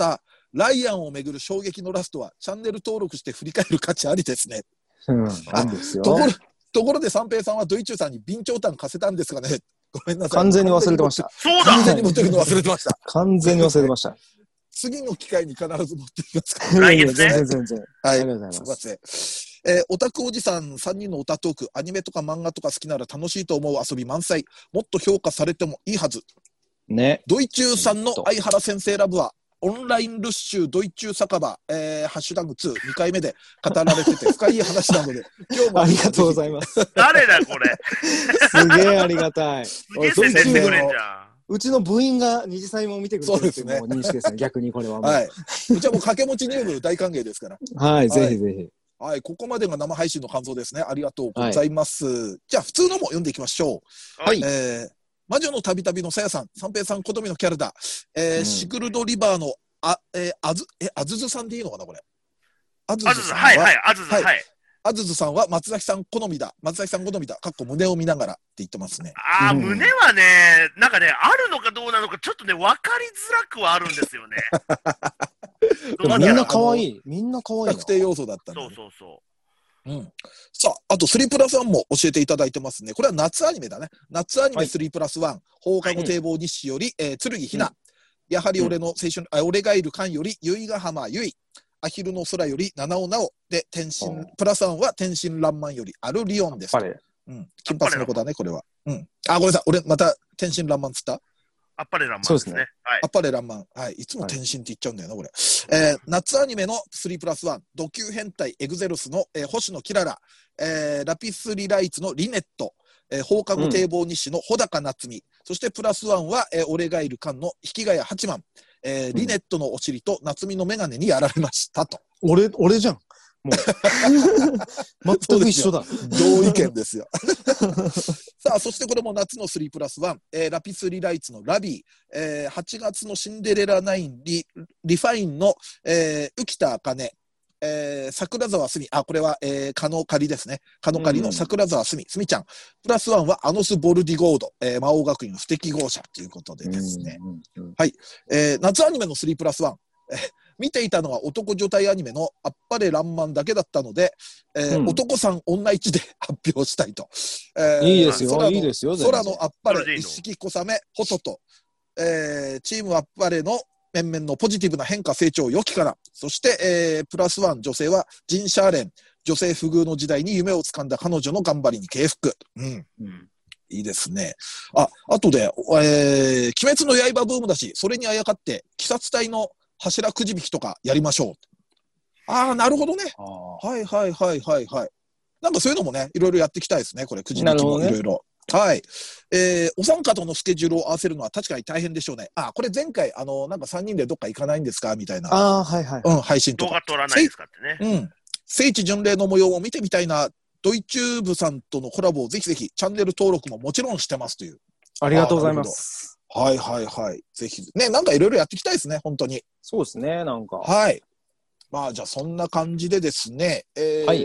ライアンをめぐる衝撃のラストはチャンネル登録して振り返る価値ありですね。 うん、あんですよ。 ところところで三平さんはドイチューさんに備長炭貸せたんですかね。ごめんなさい。 完全に忘れてました。 そうだ。 完全に持ってくの忘れてました。 完全に忘れてました。 次の機会に必ず持ってきますから。 来月ね。 全然全然。 はい。 ありがとうございます。 すみません。えー、オタクおじさんさんにんのオタトーク、アニメとか漫画とか好きなら楽しいと思う遊び満載。もっと評価されてもいいはず。 ね。 ドイチューさんの相原先生ラブは、オンラインルッシュドイチュー酒場、えー、ハッシュタグツー、にかいめで語られてて深い話なので、今日もありがとうございます。 誰だこれ。 すげえありがたい。 すげえ宣伝してくれんじゃん。 うちの部員が二次祭も見てくれてるっていう認識ですね。逆にこれはもう。 はい。うちはもう掛け持ち入部大歓迎ですから。 はい、ぜひぜひ。 はい、ここまでが生配信の感想ですね。ありがとうございます。はい、じゃあ、普通のも読んでいきましょう。はい。えー、魔女のたびたびのさやさん、三平さん好みのキャラだ。えー、うん、シグルドリバーの、あ、えー、あず、え、あずずさんでいいのかな、これ。あずずさんは。はい、はい、あずず、はい。はい、あずずさんは松崎さん好みだ。松崎さん好みだ。かっこ胸を見ながらって言ってますね。 ああ、うん、胸はね、なんかね、あるのかどうなのか、ちょっとね、分かりづらくはあるんですよね。 みんな可愛い。みんな可愛い。 確定要素だったんで、 ね。そうそうそう。 うん、さあ、あとスリープラスワンも教えていただいてますね。これは夏アニメだね。夏アニメスリープラスワン、放課後堤防日誌より、えー、剣ひな、うん。やはり俺の青春、あ、俺がいる間より、由比ヶ浜ゆい。アヒルの空より、七尾直。で、天真、プラスワンは天真爛漫より、あるリオンです。うん。金髪の子だね、これは。うん。あ、ごめんなさい。俺、また天真爛漫つったあっぱれらんまんですね。はい。 あっぱれらんまん。はい。いつも天心って言っちゃうんだよな、これ。えー、夏アニメのスリープラスワン、ド級変態エグゼルスの、えー、星野キララ、えー、ラピスリライツのリネット、えー、放課後堤防日誌の穂高夏美、うん、そしてプラスワンは、えー、俺がいる間の引きヶ谷八幡、えー、リネットのお尻と夏美のメガネにやられましたと。 俺、俺じゃん。もう全く一緒だ。 同意見ですよ。さあ、そしてこれも夏のスリープラスワン、えー、ラピスリライツのラビー、えー、はちがつのシンデレラナインリ、リファインの、えー、浮田茜、えー、桜沢すみ、あ、これは、えー、カノカリですね。カノカリの桜沢すみ、すみちゃん。プラスワンはアノス・ボルディゴード、えー、魔王学院の不適合者ということでですね。はい。えー、夏アニメのスリープラスワン、えー見ていたのは男女体アニメのあっぱれらんまんだけだったので、えーうん、男さん女いちで発表したいと。 えー、いいですよ、いいですよ。 空のあっぱれ、一式小雨、ホトと、えー、チームあっぱれの面々のポジティブな変化成長を良きから、そして、えー、プラスワン女性はジン・シャーレン、女性不遇の時代に夢をつかんだ彼女の頑張りに敬服。うん。うん、いいですね。あ、あとで、えー、鬼滅の刃ブームだし、それにあやかって、鬼殺隊の柱くじ引きとかやりましょう。ああ、なるほどね。はいはいはいはいはい。なんかそういうのもね、いろいろやっていきたいですね。これ、くじ引きもいろいろ。はい。えー、お三方のスケジュールを合わせるのは確かに大変でしょうね。あ、これ前回、あの、なんかさんにんでどっか行かないんですかみたいな。 ああ、はいはい。 うん、配信とか。 動画撮らないですかってね。 うん。聖地巡礼の模様を見てみたいな、ドイチューブさんとのコラボをぜひぜひ、チャンネル登録ももちろんしてますという。 ありがとうございます。 はいはいはい。ぜひ。ね、なんかいろいろやっていきたいですね、本当に。 そうですね、なんか。 はい。まあ、じゃあそんな感じでですね、えー、はい、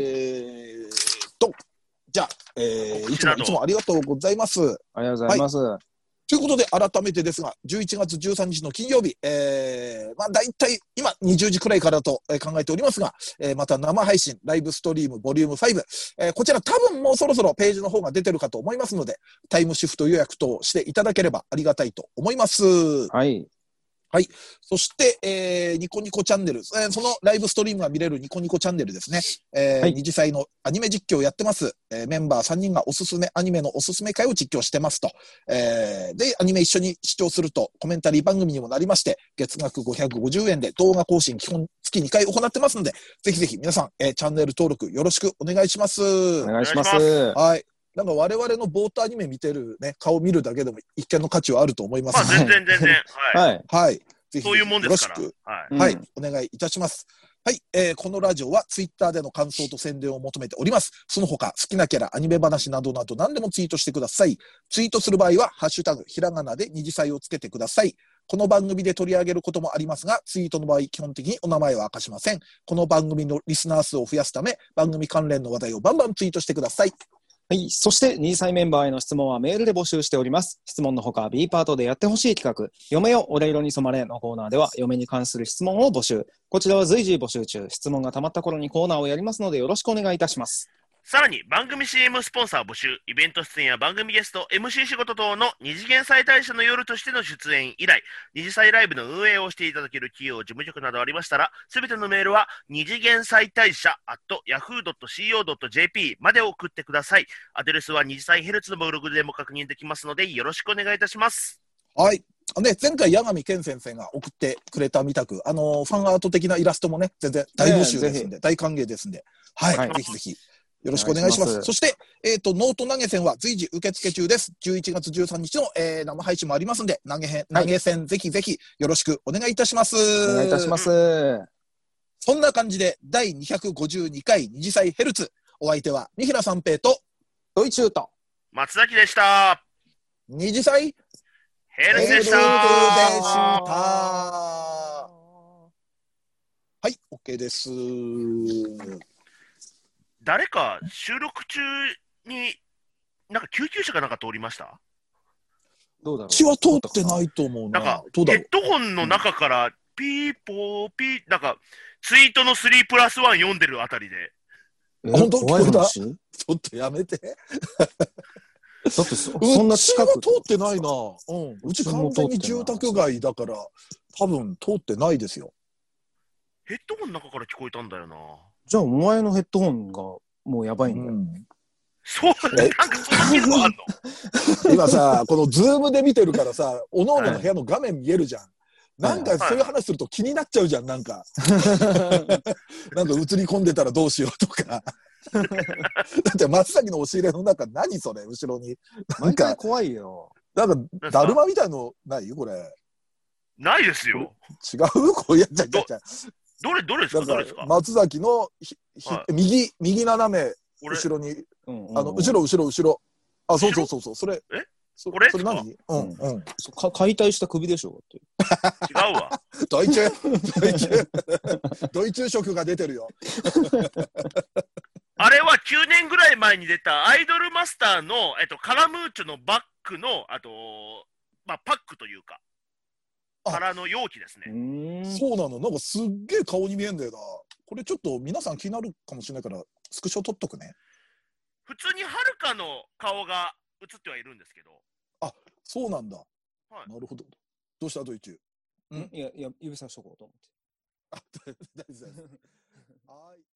と、じゃあ、えー、いつもいつもありがとうございます。 ありがとうございます。はい、 ということで、改めてですが、じゅういちがつじゅうさんにちの金曜日、えー、まあ、大体、今、にじゅうじくらいからと考えておりますが、えー、また生配信、ライブストリーム、ボリュームファイブ、えー、こちら多分もうそろそろページの方が出てるかと思いますので、タイムシフト予約としていただければありがたいと思います。 はい。 はい。そして、えー、ニコニコチャンネル、えー、そのライブストリームが見れるニコニコチャンネルですね。えーはい、二次祭のアニメ実況をやってます。えー、メンバーさんにんがおすすめ、アニメのおすすめ会を実況してますと。えー、で、アニメ一緒に視聴するとコメンタリー番組にもなりまして、月額ごひゃくごじゅうえんで動画更新基本月にかい行ってますので、ぜひぜひ皆さん、えー、チャンネル登録よろしくお願いします。 お願いします。 はい。なんか我々のボートアニメ見てるね、顔見るだけでも一見の価値はあると思います。 まあ全然全然。 はい。はい。ぜひそういうもんですから。 よろしく、はい、はい、お願いいたします。はい、えー、このラジオはツイッターでの感想と宣伝を求めております。その他、好きなキャラ、アニメ話などなど何でもツイートしてください。ツイートする場合は、ハッシュタグ、ひらがなで二次祭をつけてください。この番組で取り上げることもありますが、ツイートの場合、基本的にお名前は明かしません。この番組のリスナー数を増やすため、番組関連の話題をバンバンツイートしてください。 はい。そして、にさいメンバーへの質問はメールで募集しております。質問のほか、B パートでやってほしい企画、嫁よ俺色に染まれのコーナーでは、嫁に関する質問を募集。こちらは随時募集中。質問が溜まった頃にコーナーをやりますので、よろしくお願いいたします。 さらに番組 シーエム スポンサー募集、イベント出演や番組ゲスト、エムシー 仕事等の二次元再大社の夜としての出演以来、二次祭ライブの運営をしていただける企業、事務局などありましたら、すべてのメールは二次元再大社 アットヤフードットシーオードットジェーピー まで送ってください。アドレスは二次祭ヘルツのブログでも確認できますので、よろしくお願いいたします。 はい。ね、前回、八神健先生が送ってくれたみたく、あのー、ファンアート的なイラストもね、全然大募集ですんで、大歓迎ですんで、はい、はい、ぜひぜひ。よろしくお願いします。そして、えっ、ー、と、ノート投げ銭は随時受付中です。じゅういちがつじゅうさんにちの、えー、生配信もありますんで、投げへ、投げ銭、はい、ぜひぜひよろしくお願いいたします。 お願いいたします。 そんな感じで、だいにひゃくごじゅうにかい二次祭ヘルツ。お相手は、三平三平と、 土井中と、 松崎でした。 二次祭ヘルツでした。 はい、OK です。 誰か収録中になんか救急車かなんか通りました？ どうだろう。 血は通ってないと思うな。 なんかヘッドホンの中からピーポーピー、なんかツイートのスリープラスワン読んでるあたりで。 本当聞こえた？ちょっとやめて。だってそ、そんな近く。 うちは通ってないな。うん。うち完全に住宅街だから、多分通ってないですよ。 ヘッドホンの中から聞こえたんだよな。 じゃあお前のヘッドホンがもうやばいんだよ。うん、 そう、なんかそんな機能あんの？今さ、このズームで見てるからさ、おのおのの部屋の画面見えるじゃん。はい、なんかそういう話すると気になっちゃうじゃん、なんか。なんか映り込んでたらどうしようとか。だって松崎の押し入れの中何それ後ろに。 なんか怖いよ。 なんかだるまみたいのないこれ。 ないですよ。 違うこうやっちゃっちゃっちゃ。 どれどれですかどれですか？ 松崎のひひ、はい、右右斜め後ろに、あの後ろ後ろ後ろ。あ、そうそうそうそう。それ。 え？ そこれ？ それ何？うんうん。 か解体した首でしょって。 違うわ。 ドイツドイツドイツ色が出てるよ。 あれはきゅうねんぐらい前に出たアイドルマスターのえっとカラムーチョのバッグのあとまあパックというか。からの容器ですね。 そうなの。なんかすっげえ顔に見えんだよな。これちょっと皆さん気になるかもしれないからスクショ撮っとくね。 普通にはるかの顔が映ってはいるんですけど。 あ、そうなんだ。 はい、 なるほど。どうしたドイツ？ んいやいや指さしとこうと思って。 あ、大丈夫です。はい。